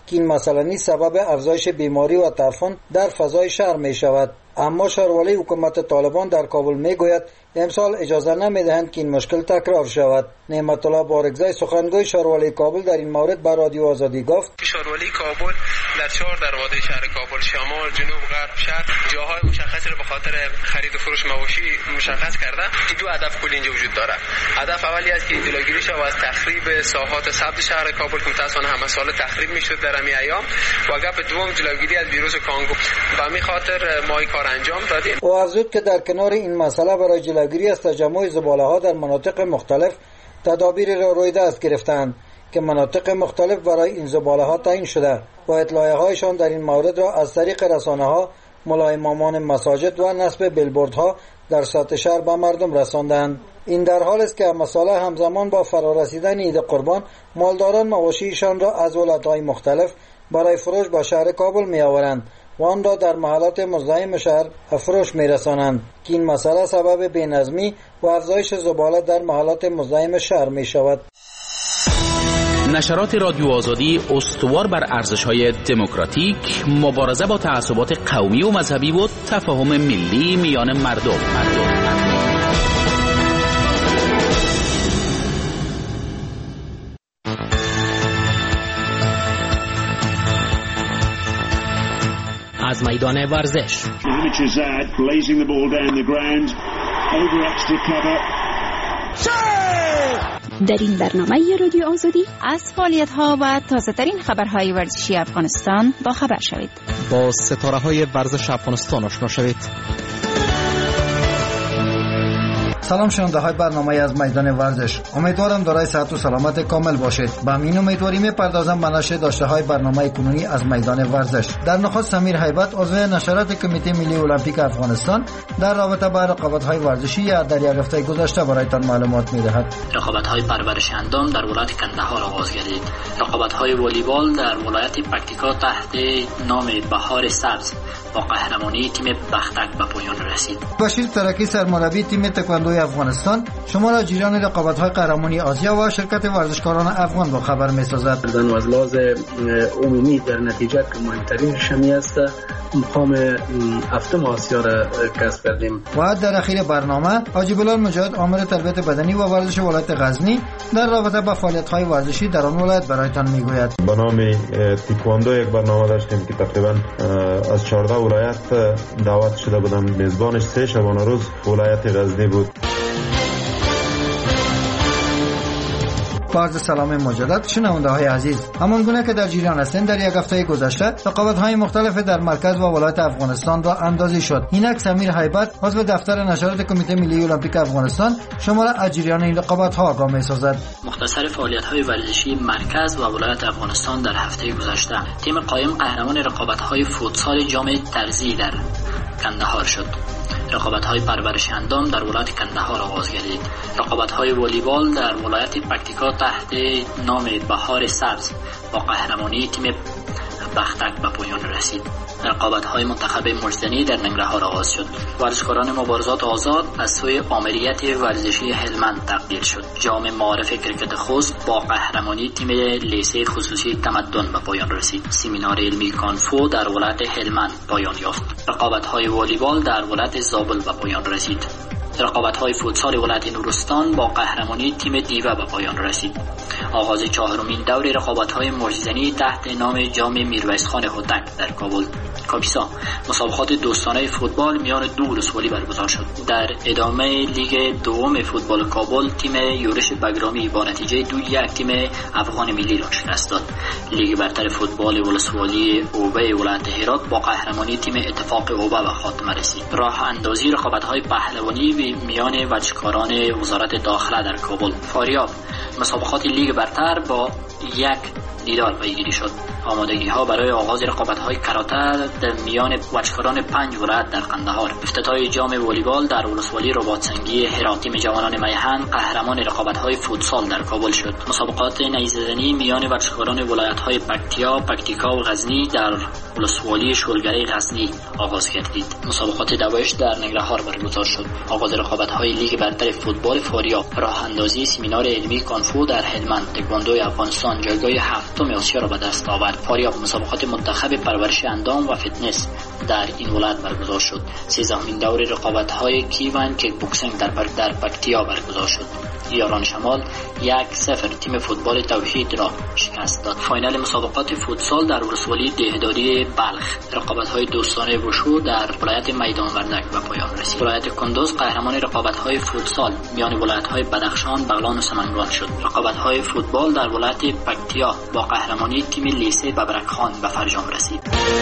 که این مسئله نیز سبب افزایش بیماری و تعفن در فضای شهر می شود. اما شهرولی حکومت طالبان در کابل می گوید امسال اجازه نمی دهند که این مشکل تکرار شود. نعمت الله بارگزای سخنگوی شهرولی کابل در این مورد به رادیو آزادی گفت شهرولی کابل در 4 دروازه شهر کابل شمال، جنوب، غرب، شرق جاهای مشخصی را به خاطر خرید و فروش مواشی مشخص کرده. این دو هدف کلی اینجا وجود داره. هدف اولی است که جلوگیری شود از تخریب ساحات سبز شهر کابل که متأسفانه همه سال تخریب میشد در همین ایام، و گپ دوم جلوگیری از ویروس کانگو. به همین خاطر ما این کار انجام دادیم. او افزود که در کنار این مسئله برای جلوگیری از تجمع زباله‌ها در مناطق مختلف تدابیر را روی دست گرفتند که مناطق مختلف برای این زباله‌ها تعیین شده و اطلاعیه‌هایشان در این مورد را از طریق رسانه‌ها، ملا امامان مساجد و نصب بیلبوردها در سطح شهر به مردم رساندند. این در حال است که مسئله همزمان با فرارسیدن عید قربان مالداران مواشیشان را از ولایت‌های مختلف برای فروش به شهر کابل می‌آورند و آن را در محلات مزاحم شهر فروش می‌رسانند که این مسئله سبب بی‌نظمی و افزایش زباله در محلات مزاحم شهر می‌شود. نشرات رادیو آزادی استوار بر ارزش‌های دموکراتیک، مبارزه با تعصبات قومی و مذهبی و تفاهم ملی میان مردم. از میدان ورزش در این برنامه رادیو آزادی از فعالیت‌ها و تازه‌ترین خبرهای ورزشی افغانستان با خبر شوید. با ستاره‌های ورزش افغانستان آشنا شوید. سلام شنونده های برنامه از میدان ورزش، امیدوارم دارای صحت و سلامت کامل باشید. با همین امیدواری میپردازم به نشر داشته های برنامه کنونی از میدان ورزش. در نخست سمیر هیبت عضو نشرات کمیته ملی المپیک افغانستان در رابطه با رقابت های ورزشی در یک هفته گذشته برایتان معلومات میدهد. رقابت های پرورش اندام در ولایت کندهار آغاز گردید. رقابت های والیبال در ولایت پکتیکا تحت نام بهار سبز با قهرمانی تیم بختک به پایان رسید. بشیر ترکی سرمربی تیم تکواندو افغانستان شما را جریان رقابت‌های قهرمانی آسیا و شرکت ورزشکاران افغان با خبر می‌سازد. و از لحاظ عمومی در نتیجه که مهمترین شمی است مقام هفتم آسیا را کسب کردیم. و در اخیر برنامه حاجی بلال مجاهد آمر تربیت بدنی و ورزش ولایت غزنی در رابطه با فعالیت‌های ورزشی در آن ولایت برایتان میگوید. به نام تکواندو یک برنامه داشتیم که تقریبا از 14 ولایت دعوت شده بودم. میزبانش 3 شبانه روز ولایت غزنی بود. باز سلام مجدد شنونده های عزیز، همان گونه که در جریان هستند در یک هفته گذشته رقابت های مختلف در مرکز و ولایت افغانستان را اندازی شد. اینک سمیر هیبت عضو دفتر نشرات کمیته ملی المپیک افغانستان شما را از جریان این رقابت ها آگاه می‌سازد. مختصر فعالیت های ورزشی مرکز و ولایت افغانستان در هفته گذشته تیم قایم قهرمان رقابت های فوتسال جام ترزی در کندهار شد. رقابت‌های پرورش اندام در ولایت کندهار آغاز گردید. رقابت‌های والیبال در ولایت پکتیکا تحت نام بهار سبز با قهرمانی تیم بختک به پایان رسید. رقابت‌های منتخب مجدنی در ننگرهار آغاز شد. ورزشکاران مبارزات آزاد از سوی آمریت ورزشی هلمند تقدیر شد. جام معارف کرکت خوست با قهرمانی تیم لیسه خصوصی تمدن به پایان رسید. سمینار علمی کانفو در ولایت هلمند پایان یافت. رقابت‌های والیبال در ولایت زابل به پایان رسید. رقابت‌های فوتسال ولایت نورستان با قهرمانی تیم دیوه به پایان رسید. آغاز 4مین دور رقابت‌های مرززنی تحت نام جام میرویس خان هوتک در کابل کاپیسا مسابقات دوستانه فوتبال میان دو ولسوالی برگزار شد. در ادامه لیگ دوم فوتبال کابل تیم یورش بگرامی با نتیجه 2-1 تیم افغان ملی را شکست داد. لیگ برتر فوتبال ولسوالی اوبه ولایت هرات با قهرمانی تیم اتفاق اوبه به خاتمه رسید. راه اندازی رقابت‌های پهلوانی میان ورزشکاران وزارت داخله در کابل فاریاب مسابقات لیگ برتر با 1 دیدار پیگیری شد. آمادگی‌ها برای آغاز رقابت‌های کاراته در میان ورزشکاران 5 ولایت در قندهار. افتتاح جام والیبال در ولسوالی رباط‌سنگی هرات تیم جوانان میهن قهرمان رقابت‌های فوتسال در کابل شد. مسابقات نیزه‌زنی میان ورزشکاران ولایت‌های پکتیکا و غزنی در ولسوالی شولگره غزنی آغاز گردید. مسابقات دوایش در ننگرهار برگزار شد. آغاز رقابت‌های لیگ برتر فوتبال فاریاب، راه اندازی سمینار علمی کانفو در هلمند، تکواندو افغانستان افغانستان جایگاه هفتم آسیا را به دست آورد. فاریاب مسابقات منتخب پرورش اندام و فتنس در این ولایت برگزار شد. 13مین دور رقابت‌های کیوان کیک بوکسینگ در پکتیا برگزار شد. یاران شمال 1-0 تیم فوتبال توحید را شکست داد. فاینال مسابقات فوتسال در ولسوالی دهداری بلخ، رقابت‌های دوستانه وشو در ولایت میدان وردک به پایان رسید. ولایت کندوز قهرمان رقابت‌های فوتسال میان ولایت‌های بدخشان، بغلان و سمنگان شد. رقابت‌های فوتبال در ولایت پکتیا با قهرمانی تیم لیسه ببرکخان به فرجام رسید.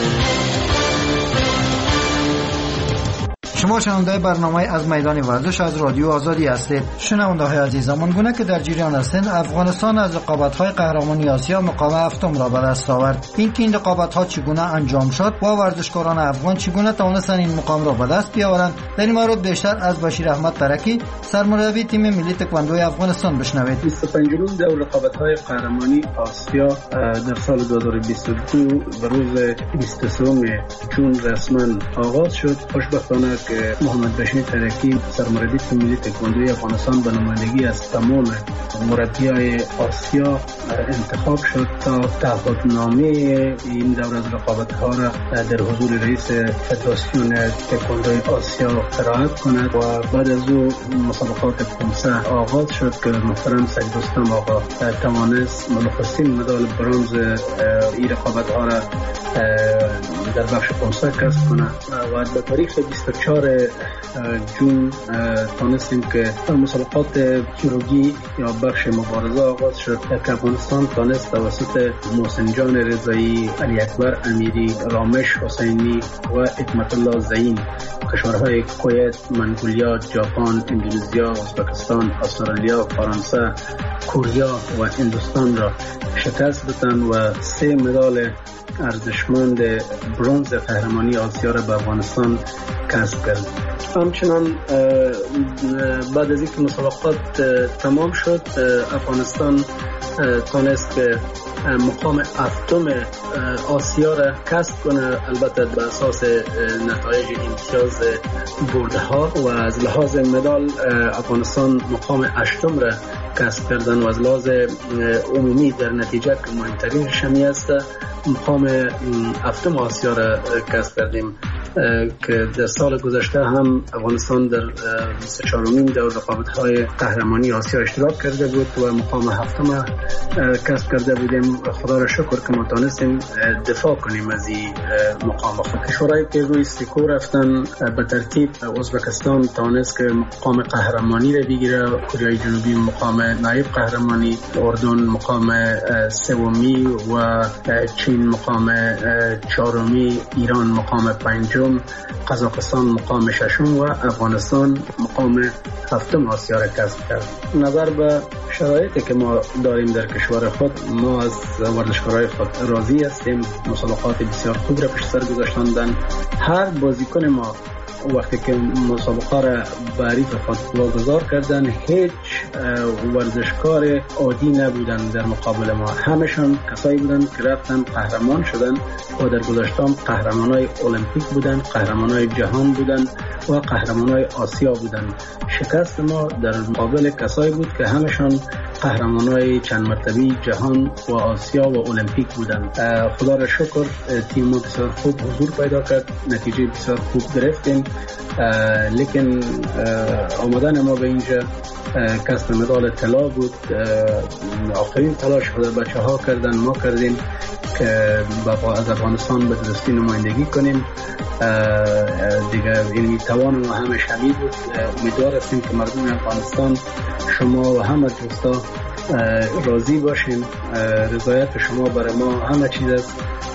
شما شنونده برنامه از میدان ورزش از رادیو آزادی هستید. شنونده های عزیز، همانگونه که در جریان هستند، افغانستان از رقابت‌های قهرمانی آسیا مقام هفتم را به دست آورد. این رقابت‌ها چگونه انجام شد و ورزشکاران افغان چگونه توانستند این مقام را به دست بیاورند، در این مورد بیشتر از بشیر احمد ترکی، سرمربی تیم ملی تکواندوی افغانستان بشنوید. 25 دور رقابت‌های قهرمانی آسیا در سال 2022 به روز 23 جون رسما آغاز شد. خوشبختانه که محمد بشیر ترکی، سرمربی تیم ملی تکواندوی افغانستان، به نمایندگی از تمام مربیای آسیا انتخاب شد تا تعهدنامه این دور از رقابت‌ها را در حضور رئیس فدراسیون تکواندوی آسیا قرائت کند و بعد از او مسابقات 15 آغاز شد که محترم سید رستم آقا توانست نخستین مدال برنز این رقابت‌ها را در بخش 15 کسب کند و به تاریخ 24 جون تانستیم که مسابقات چیروگی یا بخش مبارزه آغاز شد که افغانستان تانست توسط محسن جان رضایی، علی اکبر امیری، رامش حسینی و حکمت الله زین کشورهای کویت، منگولیا، ژاپن، اندونزیا، ازبکستان، استرالیا، فرانسه، کوریا و هندوستان را شکست دادند و 3 مدال ارزشمند برنز قهرمانی آسیا را به افغانستان کسب کرد. همچنان بعد از اینکه مسابقات تمام شد، افغانستان تانست که مقام هفتم آسیا را کسب کنه، البته به اساس نتایج امتیاز بردها، و از لحاظ مدال افغانستان مقام 8م را کسب کردن و از لحاظ عمومی در نتیجه که مهمترین شمی است مقام 7م آسیا را کسب کردیم که در سال گذشته هم افغانستان در 24مین دور رقابت‌های قهرمانی آسیا اشتراک کرده بود و مقام 7م کسب کرده بودیم. خدا را شکر که ما تانستیم دفاع کنیم از این مقام. کشورهایی که روی سکو رفتن به ترتیب ازبکستان تانست که مقام قهرمانی را بگیره، کره جنوبی مقام نایب قهرمانی، اردن مقام 3می و چین مقام 4می، ایران مقام 5م، قزاقستان مقام 6م و افغانستان مقام 7م آسیا را کسب کرد. نظر به شرایطی که ما داریم در کشور خود، ما از ورزشکارای خود راضی هستیم. مسابقات بسیار خوب را پشت سر گذاشتند. هر بازیکن ما وقتی که مسابقه را به حریف خود واگذار کردن، هیچ ورزشکار عادی نبودن در مقابل ما. همشان کسایی بودن که رفتن قهرمان شدن و در گذشته هم قهرمانای المپیک بودن، قهرمانای جهان بودن و قهرمانای آسیا بودن. شکست ما در مقابل کسایی بود که همشان قهرمانای چند مرتبه جهان و آسیا و المپیک بودن. خدا را شکر تیم بسیار خوب حضور پیدا کرد، نتیجه بسیار خوب گرفتیم، لیکن آمدن ما به اینجا کسب مدال طلا بود. آخرین تلاش خود بچه ها کردن، ما کردیم که از افغانستان به درستی نمایندگی کنیم. دیگه این توان ما همه شمی بود. امیدوار هستیم که مردم افغانستان، شما و همه دوستا راضی باشین. رضایت شما برای ما همه چیز است.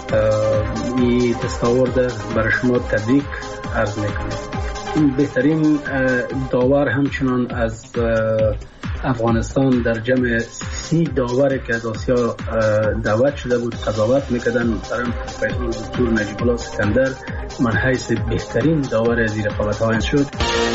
این دستاورد برای شما تبریک عرض میکنم. بهترین داور همچنان از افغانستان در جمع 30 داوری که از آسیا دعوت شده بود قضاوت میکردن. محترم پروفسور دکتر نجیب الله سکندر من حیث بهترین داور از این رقابت‌ها شد.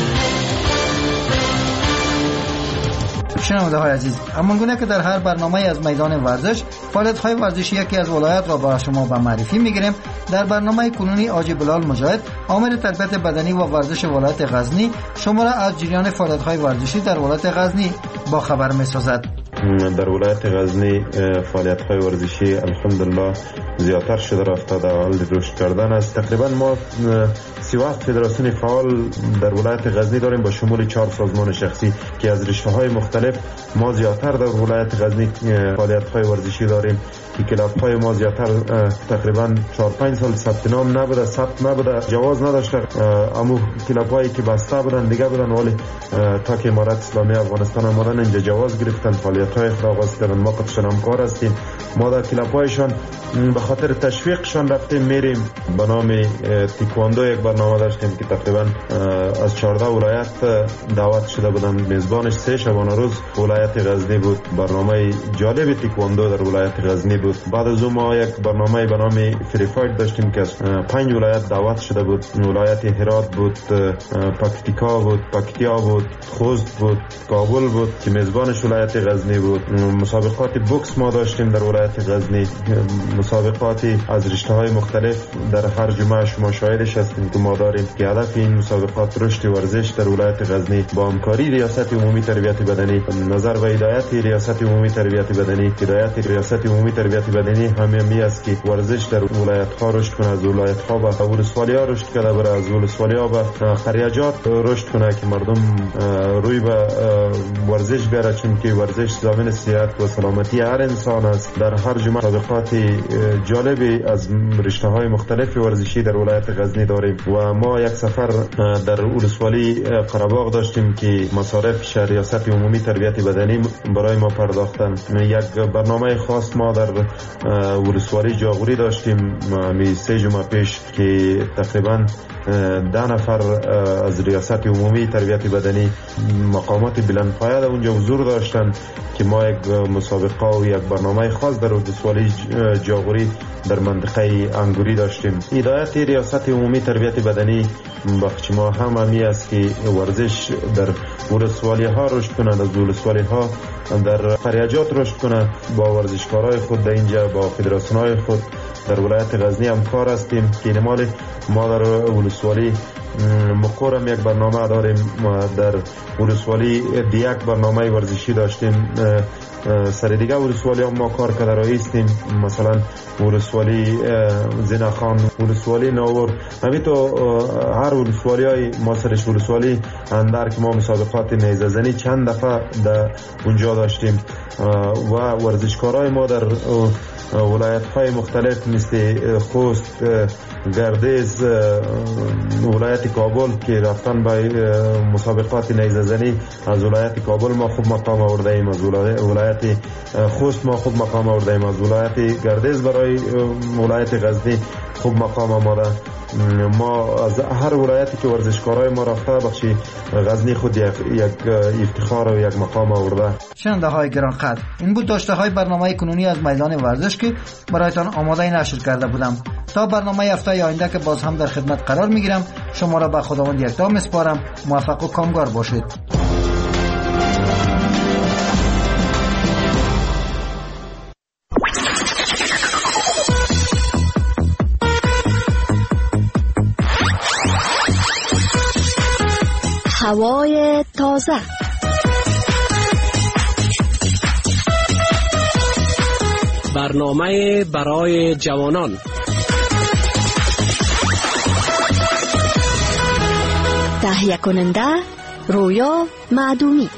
شنونده های عزیز، همانگونه که در هر برنامه از میدان ورزش فعالیت های ورزشی یکی از ولایت را با شما به معرفی میگیریم. در برنامه کنونی حاجی بلال مجاهد، آمر تربیت بدنی و ورزش ولایت غزنی، شما را از جریان فعالیت های ورزشی در ولایت غزنی با خبر میسازد. در ولایت غزنی فعالیت‌های ورزشی الحمدلله زیادتر شده رفته در حال رشد کردن است. تقریبا ما 37 فدراسیون فعال در ولایت غزنی داریم با شمول 4 سازمان شخصی که از رشته‌های مختلف. ما زیادتر در ولایت غزنی فعالیت‌های ورزشی داریم که کلاب‌های ما زیادتر تقریبا 4-5 سال ثبت نام نبوده، ثبت نبوده، جواز نداشته. اما کلاب‌هایی که بسته بودن دیگه بودن، ولی تا که امارت اسلامی افغانستان آمدن اینجا جواز گرفتن، فعالیت‌های خود آغاز کردن. ما خودشان همکار هستیم. ما در کلاب‌هایشان به خاطر تشویقشان رفتیم میریم. به نام تیکواندو یک برنامه داشتیم که تقریبا از 14 ولایت دعوت شده بودن. میزبانش 3 شبانه روز ولایت غزنی بود. برنامه جالب تیکواندو در ولایت غزنی بود. بعد از اون ما یک برنامه به نام فری فایت داشتیم که از 5 ولایت دعوت شده بود. ولایت هرات بود، پکتیکا بود، پکتیا بود، خوست بود، کابل بود که میزبانش ولایت غزنی بود. مسابقات بوکس ما داشتیم در ولایت غزنی، مسابقاتی از رشته‌های مختلف در هر جمعه شما شاهدش هستیم که ما داریم که هدف این مسابقات رشد ورزش در ولایت غزنی با همکاری ریاست عمومی تربیت بدنی، نظر و هدایت ریاست عمومی تربیت بدنی. هدایت ریاست عمومی تربیت بدنی همین است که ورزش در ولایت‌ها رشد کنه، از ولایت‌ها به ولسوالی‌ها رشد کنه، برای از ولسوالی‌ها به خریجات رشد کنه که مردم روی به ورزش بیاره، چون که ورزش ضامن صحت و سلامتی هر انسان است. در هر جمعه مسابقات جالبی از رشته‌های مختلف ورزشی در ولایت غزنی داریم و ما یک سفر در ولسوالی قره‌باغ داشتیم که مصارف ریاست عمومی تربیت بدنی برای ما پرداختن. یک برنامه خاص ما در ولسوالی جاغوری داشتیم 3 جمعه پیش که تقریبا 10 نفر از ریاست عمومی تربیت بدنی مقامات بلندپایه در اونجا حضور داشتن که ما یک مسابقه و یک برنامه خاص در ولسوالی جاغوری در منطقه انگوری داشتیم. هدایت ریاست عمومی تربیت بدنی بخش ما همی است که ورزش در ولسوالی ها رشد کنه، از ولسوالی ها در خریجات رشد کنه. با ورزشکارای خود در اینجا با فدراسیون های خود در ولایت غزنی همکار هستیم که نمال ما در ولسوالی مقرم یک برنامه داریم. در ولسوالی یک برنامه ورزشی داشتیم. سر دیگه ولسوالی هم ما کار کرده رایستیم، مثلا ولسوالی زنخان، ولسوالی ناور، همین تو هر ولسوالی های ما سرش ولسوالی اندر که ما مسابقات نیزه زنی چند دفعه در اونجا داشتیم و ورزشکارای ما در ولایت های مختلف مثل خوست، گردیز، ولایت کابل که رفتن به مسابقات نیزه زنی از ولایت کابل ما خوب مقام آورده ایم، از ولایت خوست ما خوب مقام آورده ایم، از ولایت گردیز برای ولایت غزنی خوب مقام آمده. ما از هر ولایتی که ورزشکارای ما رفته بخشی غزنی خود یک افتخار و یک مقام آورده. شنونده های گرانقدر، این بود داشته های برنامه کنونی از میدان ورزش که برایتان آماده نشر کرده بودم. تا برنامه هفته آینده که باز هم در خدمت قرار میگیرم، شما را به خداوند یکتا میسپارم. موفق و کامگار باشید. هوای تازه، برنامه برای جوانان، تهیه کننده رویا معدومی.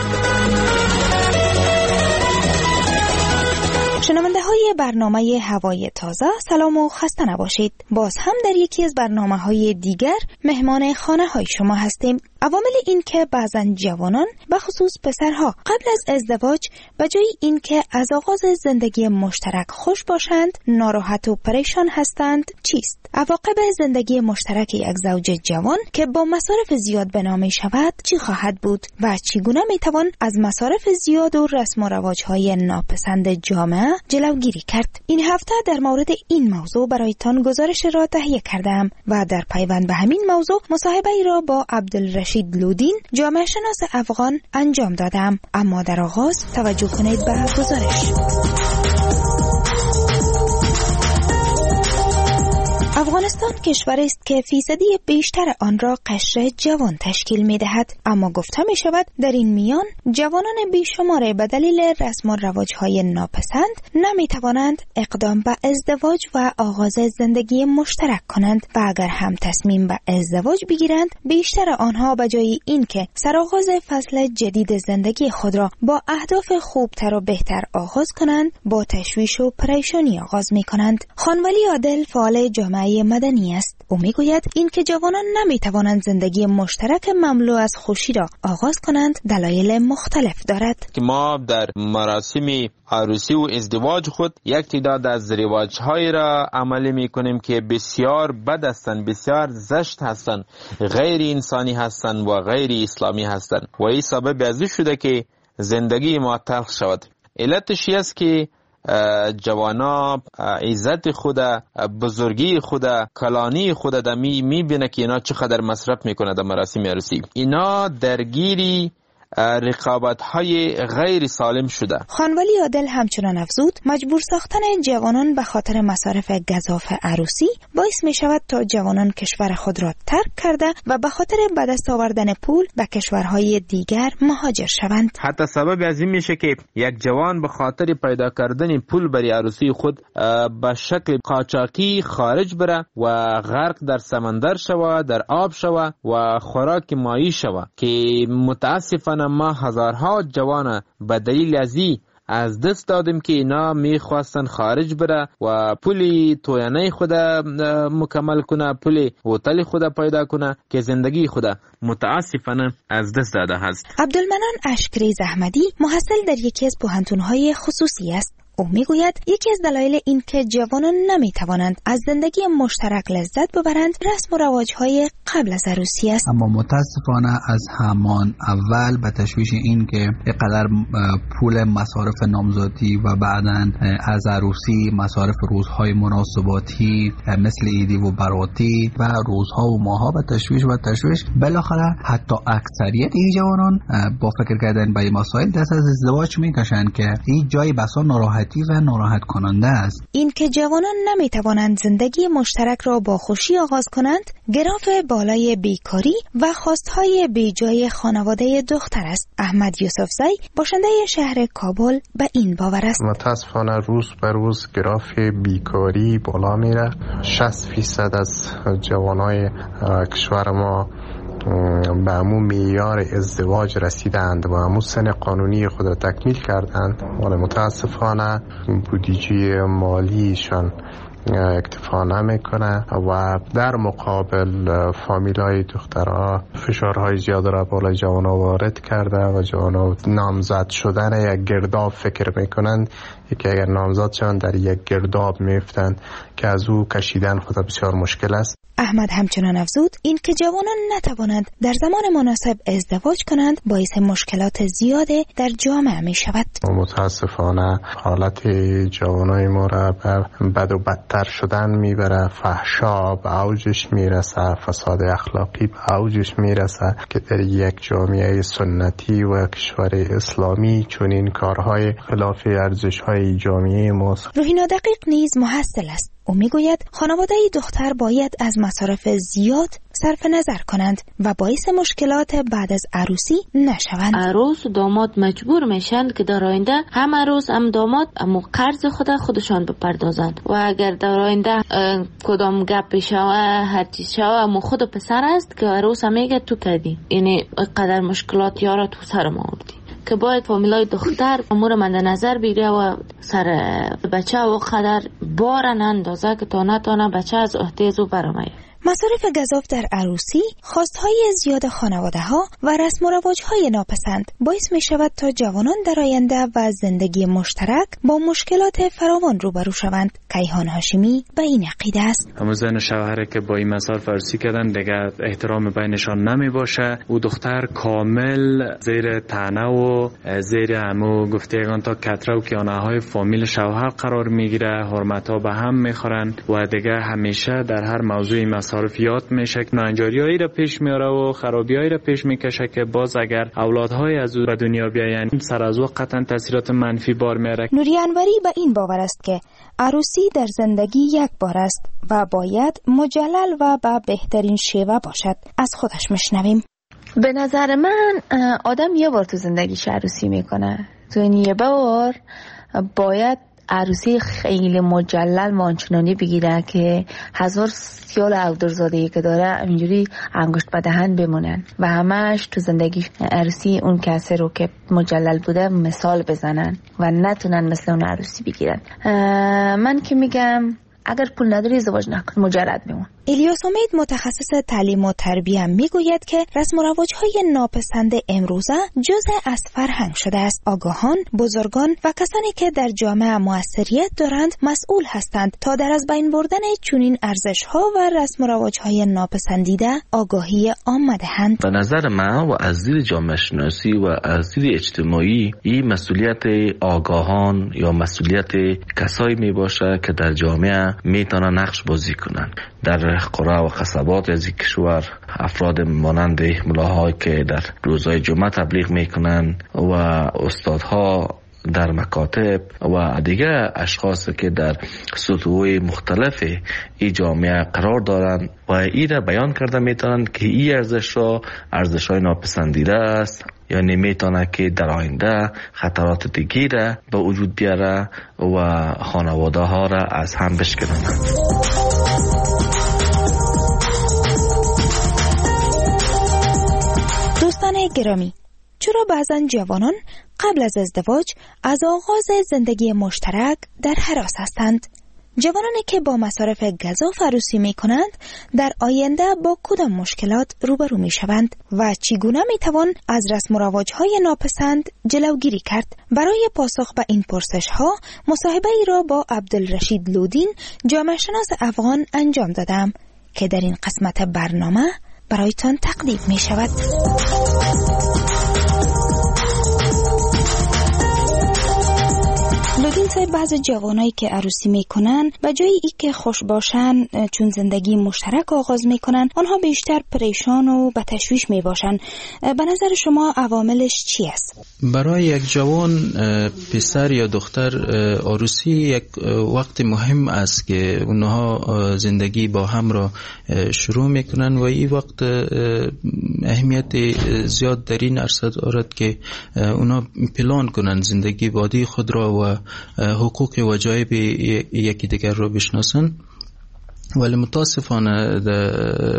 شنونده های برنامه هوای تازه، سلام و خسته نباشید. باز هم در یکی از برنامه های دیگر مهمان خانه های شما هستیم. عوامل این که بعضن جوانان به خصوص پسرها قبل از ازدواج به جای این که از آغاز زندگی مشترک خوش باشند ناراحت و پریشان هستند چیست؟ عواقب زندگی مشترک یک زوج جوان که با مصارف زیاد بنا می شود چی خواهد بود و چگونه می توان از مصارف زیاد و رسم و رواج‌های ناپسند جامعه جلوگیری کرد؟ این هفته در مورد این موضوع برایتان گزارش را تهیه کردم و در پیوند به همین موضوع مصاحبه ای را با عبدالرشید لودین، جامعه شناس افغان انجام دادم. اما در آغاز توجه کنید به گزارش. افغانستان کشوری است که فیصدی بیشتر آن را قشر جوان تشکیل می دهد، اما گفته می شود در این میان جوانان بیشمار به دلیل رسم و رواج‌های ناپسند نمی توانند اقدام به ازدواج و آغاز زندگی مشترک کنند و اگر هم تصمیم به ازدواج بگیرند بیشتر آنها به جای اینکه سرآغاز فصل جدید زندگی خود را با اهداف خوبتر و بهتر آغاز کنند با تشویش و پریشانی آغاز می کنند. خانولی عادل فعال جامعه مدنی است. او میگوید این که جوانان نمیتوانند زندگی مشترک مملو از خوشی را آغاز کنند دلایل مختلف دارد. که ما در مراسم عروسی و ازدواج خود یک تعداد از رواج‌های را عملی میکنیم که بسیار بد هستند، بسیار زشت هستند، غیر انسانی هستند و غیر اسلامی هستند و این سبب از شده که زندگی ما تلخ شود. علتش است که جوانا عزت خود، بزرگی خود، کلانی خود در میبینه که اینا چقدر مصرف میکنه در مراسم عروسی. اینا درگیری رقابت‌های غیر سالم شده. خانولی عادل همچنان افزود مجبور ساختن جوانان به خاطر مصارف گزاف عروسی باعث می شود تا جوانان کشور خود را ترک کرده و به خاطر به دست آوردن پول به کشورهای دیگر مهاجر شوند. حتی سبب از این میشه که یک جوان به خاطر پیدا کردن پول برای عروسی خود به شکل قاچاقی خارج بره و غرق در سمندر شوه، در آب شوه و خوراک مایی شوه که متاسفانه ما هزارها جوان به دلیل از دست دادیم که اینا میخواستن خارج بره و پولی توینه خود مکمل کنه، پولی هتل خود پیدا کنه که زندگی خود متاسفانه از دست داده هست. عبدالمنان اشکری زحمدی محصل در یکی از پوهنتون‌های خصوصی است. او میگوید یکی از دلایل این که جوانان نمیتوانند از زندگی مشترک لذت ببرند رسم و رواج‌های قبل از عروسی است. اما متاسفانه از همان اول به تشویش این که اینقدر پول مصارف نامزادی و بعداً از عروسی مصارف روزهای مناسباتی مثل عیدی و براتی و روزها و ماها به تشویش بالاخره حتی اکثریت این جوانان با فکر کردن به این مسائل دست از ازدواج میکشند که این جای بسا ناراحتی و ناراحت کننده است. این که جوانان نمیتوانند زندگی مشترک را با خوشی آغاز کنند گراف بالای بیکاری و خواستهای بیجای خانواده دختر است. احمد یوسفزی باشنده شهر کابل به این باور است. متاسفانه روز به روز گراف بیکاری بالا میره. 60% از جوانای کشور ما به همون معیار ازدواج رسیدند و همون سن قانونی خود را تکمیل کردند، ولی متاسفانه بودجه مالیشان اکتفا نمیکنه و در مقابل فامیلای دخترها فشارهای زیاد را بالای جوانا وارد کرده و جوانا نامزد شدن یک گرداب فکر میکنند که اگر نامزد شوند در یک گرداب میفتند که از او کشیدن خود بسیار مشکل است. احمد همچنان افزود این که جوانان نتوانند در زمان مناسب ازدواج کنند باعث مشکلات زیاد در جامعه می شود. متاسفانه حالت جوانای ما را به بد و بدتر شدن میبره. فحشا به اوجش میرسه، فساد اخلاقی به اوجش میرسه که در یک جامعه سنتی و کشور اسلامی چون این کارهای خلاف ارزش‌های جامعه ماست. روحینا دقیق نیز محصل است. او میگوید خانواده دختر باید از مصارف زیاد صرف نظر کنند و باعث مشکلات بعد از عروسی نشوند. عروس و داماد مجبور میشن که در آینده هم عروس هم داماد اما قرض خودشان بپردازند و اگر در آینده کدام گپ شوه هر چیز شوه اما خود پسر است که عروس میگه تو کردی، یعنی قدر مشکلات یارا تو سر ما آوردی که باید فامیلای دختر امور مند نظر بگیره و سر بچه و قدر بار نندازه که تا نتانه بچه از عهده او برآمده. مصارف گزاف در عروسی، خواستهای زیاد خانواده ها و رسم و رواج های ناپسند باعث می شود تا جوانان در آینده و زندگی مشترک با مشکلات فراوان روبرو شوند. کیهان هاشمی به این عقیده است. همون زن و شوهر که با این مصارف عروسی کردن دیگه احترام بینشان نمی باشه. او دختر کامل زیر طعنه و زیر همو گفتگان تا کتره و کیانه های فامیل شوهر قرار می گیره. حرمت ها به هم می خورن و دیگه همیشه در هر موضوعی مصارفیات میشه که ناهنجاریایی را پیش میاره و خرابیایی را پیش میکشه که باز اگر اولادهای از او به دنیا بیاین سر از وقت قطعا تاثیرات منفی بار میاره. نوری انوری به این باور است که عروسی در زندگی یک بار است و باید مجلل و به بهترین شیوه باشد. از خودش میشنویم. به نظر من آدم یه بار تو زندگیش عروسی میکنه، تو این یه بار باید عروسی خیلی مجلل مانچنانی بگیره که 1000 سیال اولادزاده‌ای که داره اینجوری انگشت به دهن بمونن و همش تو زندگی عروسی اون کسی رو که مجلل بوده مثال بزنن و نتونن مثل اون عروسی بگیرن. من که میگم اگر پول نداری ازدواج نکن، مجرد بمون. الیاس امید متخصص تعلیم و تربیه میگوید که رسم و رواج‌های ناپسند امروزه جزء از فرهنگ شده است. آگاهان، بزرگان و کسانی که در جامعه موثریت دارند مسئول هستند تا در از بین بردن چنین ارزش‌ها و رسم و رواج‌های ناپسندیده آگاهی عامه دهند. به نظر من و از دید جامعه شناسی و از دید اجتماعی این مسئولیت آگاهان یا مسئولیت کسایی میباشه که در جامعه میتونن نقش بازی کنند. در قرى و قصبات از کشور افراد مانند ملاهای که در روزهای جمعه تبلیغ میکنن و استادها در مکاتب و دیگه اشخاص که در سطوح مختلف این جامعه قرار دارند و این را بیان کرده میتونن که این ارزش‌های ناپسندیده است، یعنی میتونه که در آینده خطرات دیگه را به وجود بیاره و خانواده ها را از هم بشکنند. دوستان گرامی، چرا بعضا جوانان قبل از ازدواج از آغاز زندگی مشترک در هراس هستند؟ جوانانی که با مصارف گزاف عروسی می کنند در آینده با کدام مشکلات روبرو می شوند و چگونه می توان از رسم و رواج‌های ناپسند جلوگیری کرد؟ برای پاسخ به این پرسش ها مصاحبه ای را با عبدالرشید لودین، جامعه شناس افغان انجام دادم که در این قسمت برنامه برایتان تقدیم می شود. لودین صاحب، بعض جوانایی که عروسی میکنن به جای ای که خوش باشن چون زندگی مشترک آغاز میکنن، آنها بیشتر پریشان و به تشویش میباشن. به نظر شما عواملش چی است؟ برای یک جوان پسر یا دختر عروسی یک وقت مهم است که اونها زندگی با هم را شروع میکنن و این وقت اهمیت زیاد در این عرصه دارد که اونها پلان کنن زندگی بعدی خود را و حقوق و وجایب یکی دیگر را بشناسن. ولی متاسفانه در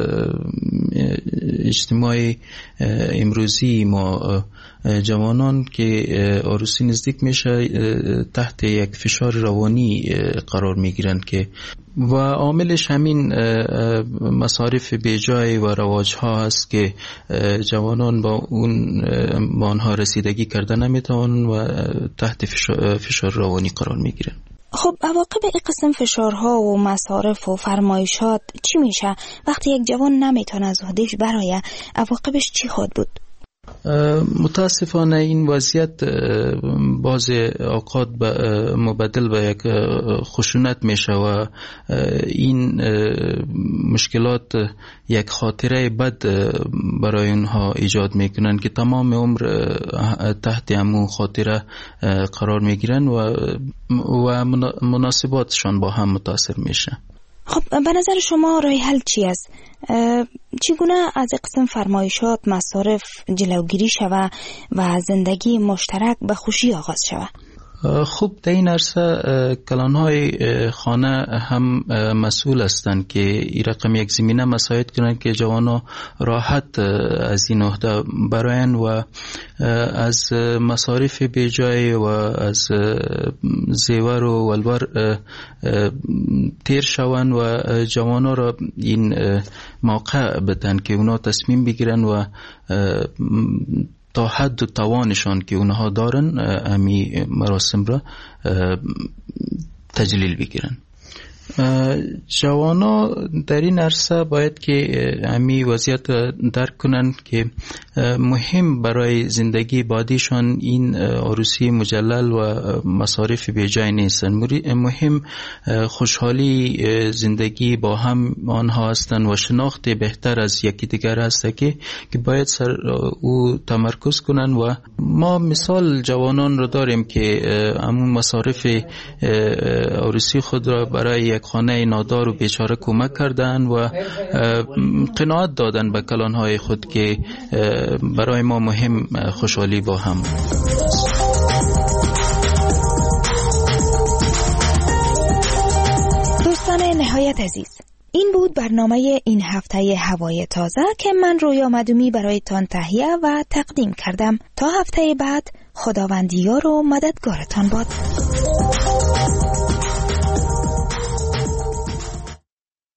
اجتماع امروزی ما جوانان که عروسی نزدیک میشه تحت یک فشار روانی قرار میگیرند که و عاملش همین مصارف بیجای و رواج ها هست که جوانان با آنها رسیدگی کرده نمیتوانند و تحت فشار روانی قرار میگیرند. خب عواقب این قسم فشارها و مصارف و فرمایشات چی میشه وقتی یک جوان نمیتونه از خودش برایه؟ عواقبش چی خود بود؟ متاسفانه این وضعیت بعض اوقات مبدل به یک خشونت میشه و این مشکلات یک خاطره بد برای اونها ایجاد میکنن که تمام عمر تحت همون خاطره قرار میگیرن و مناسباتشان با هم متاثر میشه. خب به نظر شما راه حل چی است؟ چگونه از قسم فرمایشات مصارف جلوگیری شود و زندگی مشترک به خوشی آغاز شود؟ خوب در این عرصه کلانهای خانه هم مسئول هستند که این رقم یک زمینه مساعد کنند که جوانا راحت از این عهده براین و از مصارف بیجای و از زیور و ولور تیر شوند و جوانا را این موقع بدن که اونا تصمیم بگیرن و تا حد و توانشان که اونها دارن امی مراسم را تجلیل بگیرن. جوانا در این عرصه باید که امی وضعیت درک کنند که مهم برای زندگی بعدیشان این عروسی مجلل و مصارف بیجای نیستند. مهم خوشحالی زندگی با هم آنها هستند و شناخت بهتر از یکی دیگر هست که باید سر او تمرکز کنند. و ما مثال جوانان رو داریم که همون مصارف عروسی خود را برای یک خانه نادار و بیچاره کمک کردند و قناعت دادن به کلانهای خود که برای ما مهم خوشحالی با هم. دوستان نهایت عزیز، این بود برنامه این هفته هوای تازه که من رویا مدومی برایتان تهیه و تقدیم کردم. تا هفته بعد خداوندیار و مددگارتان باد.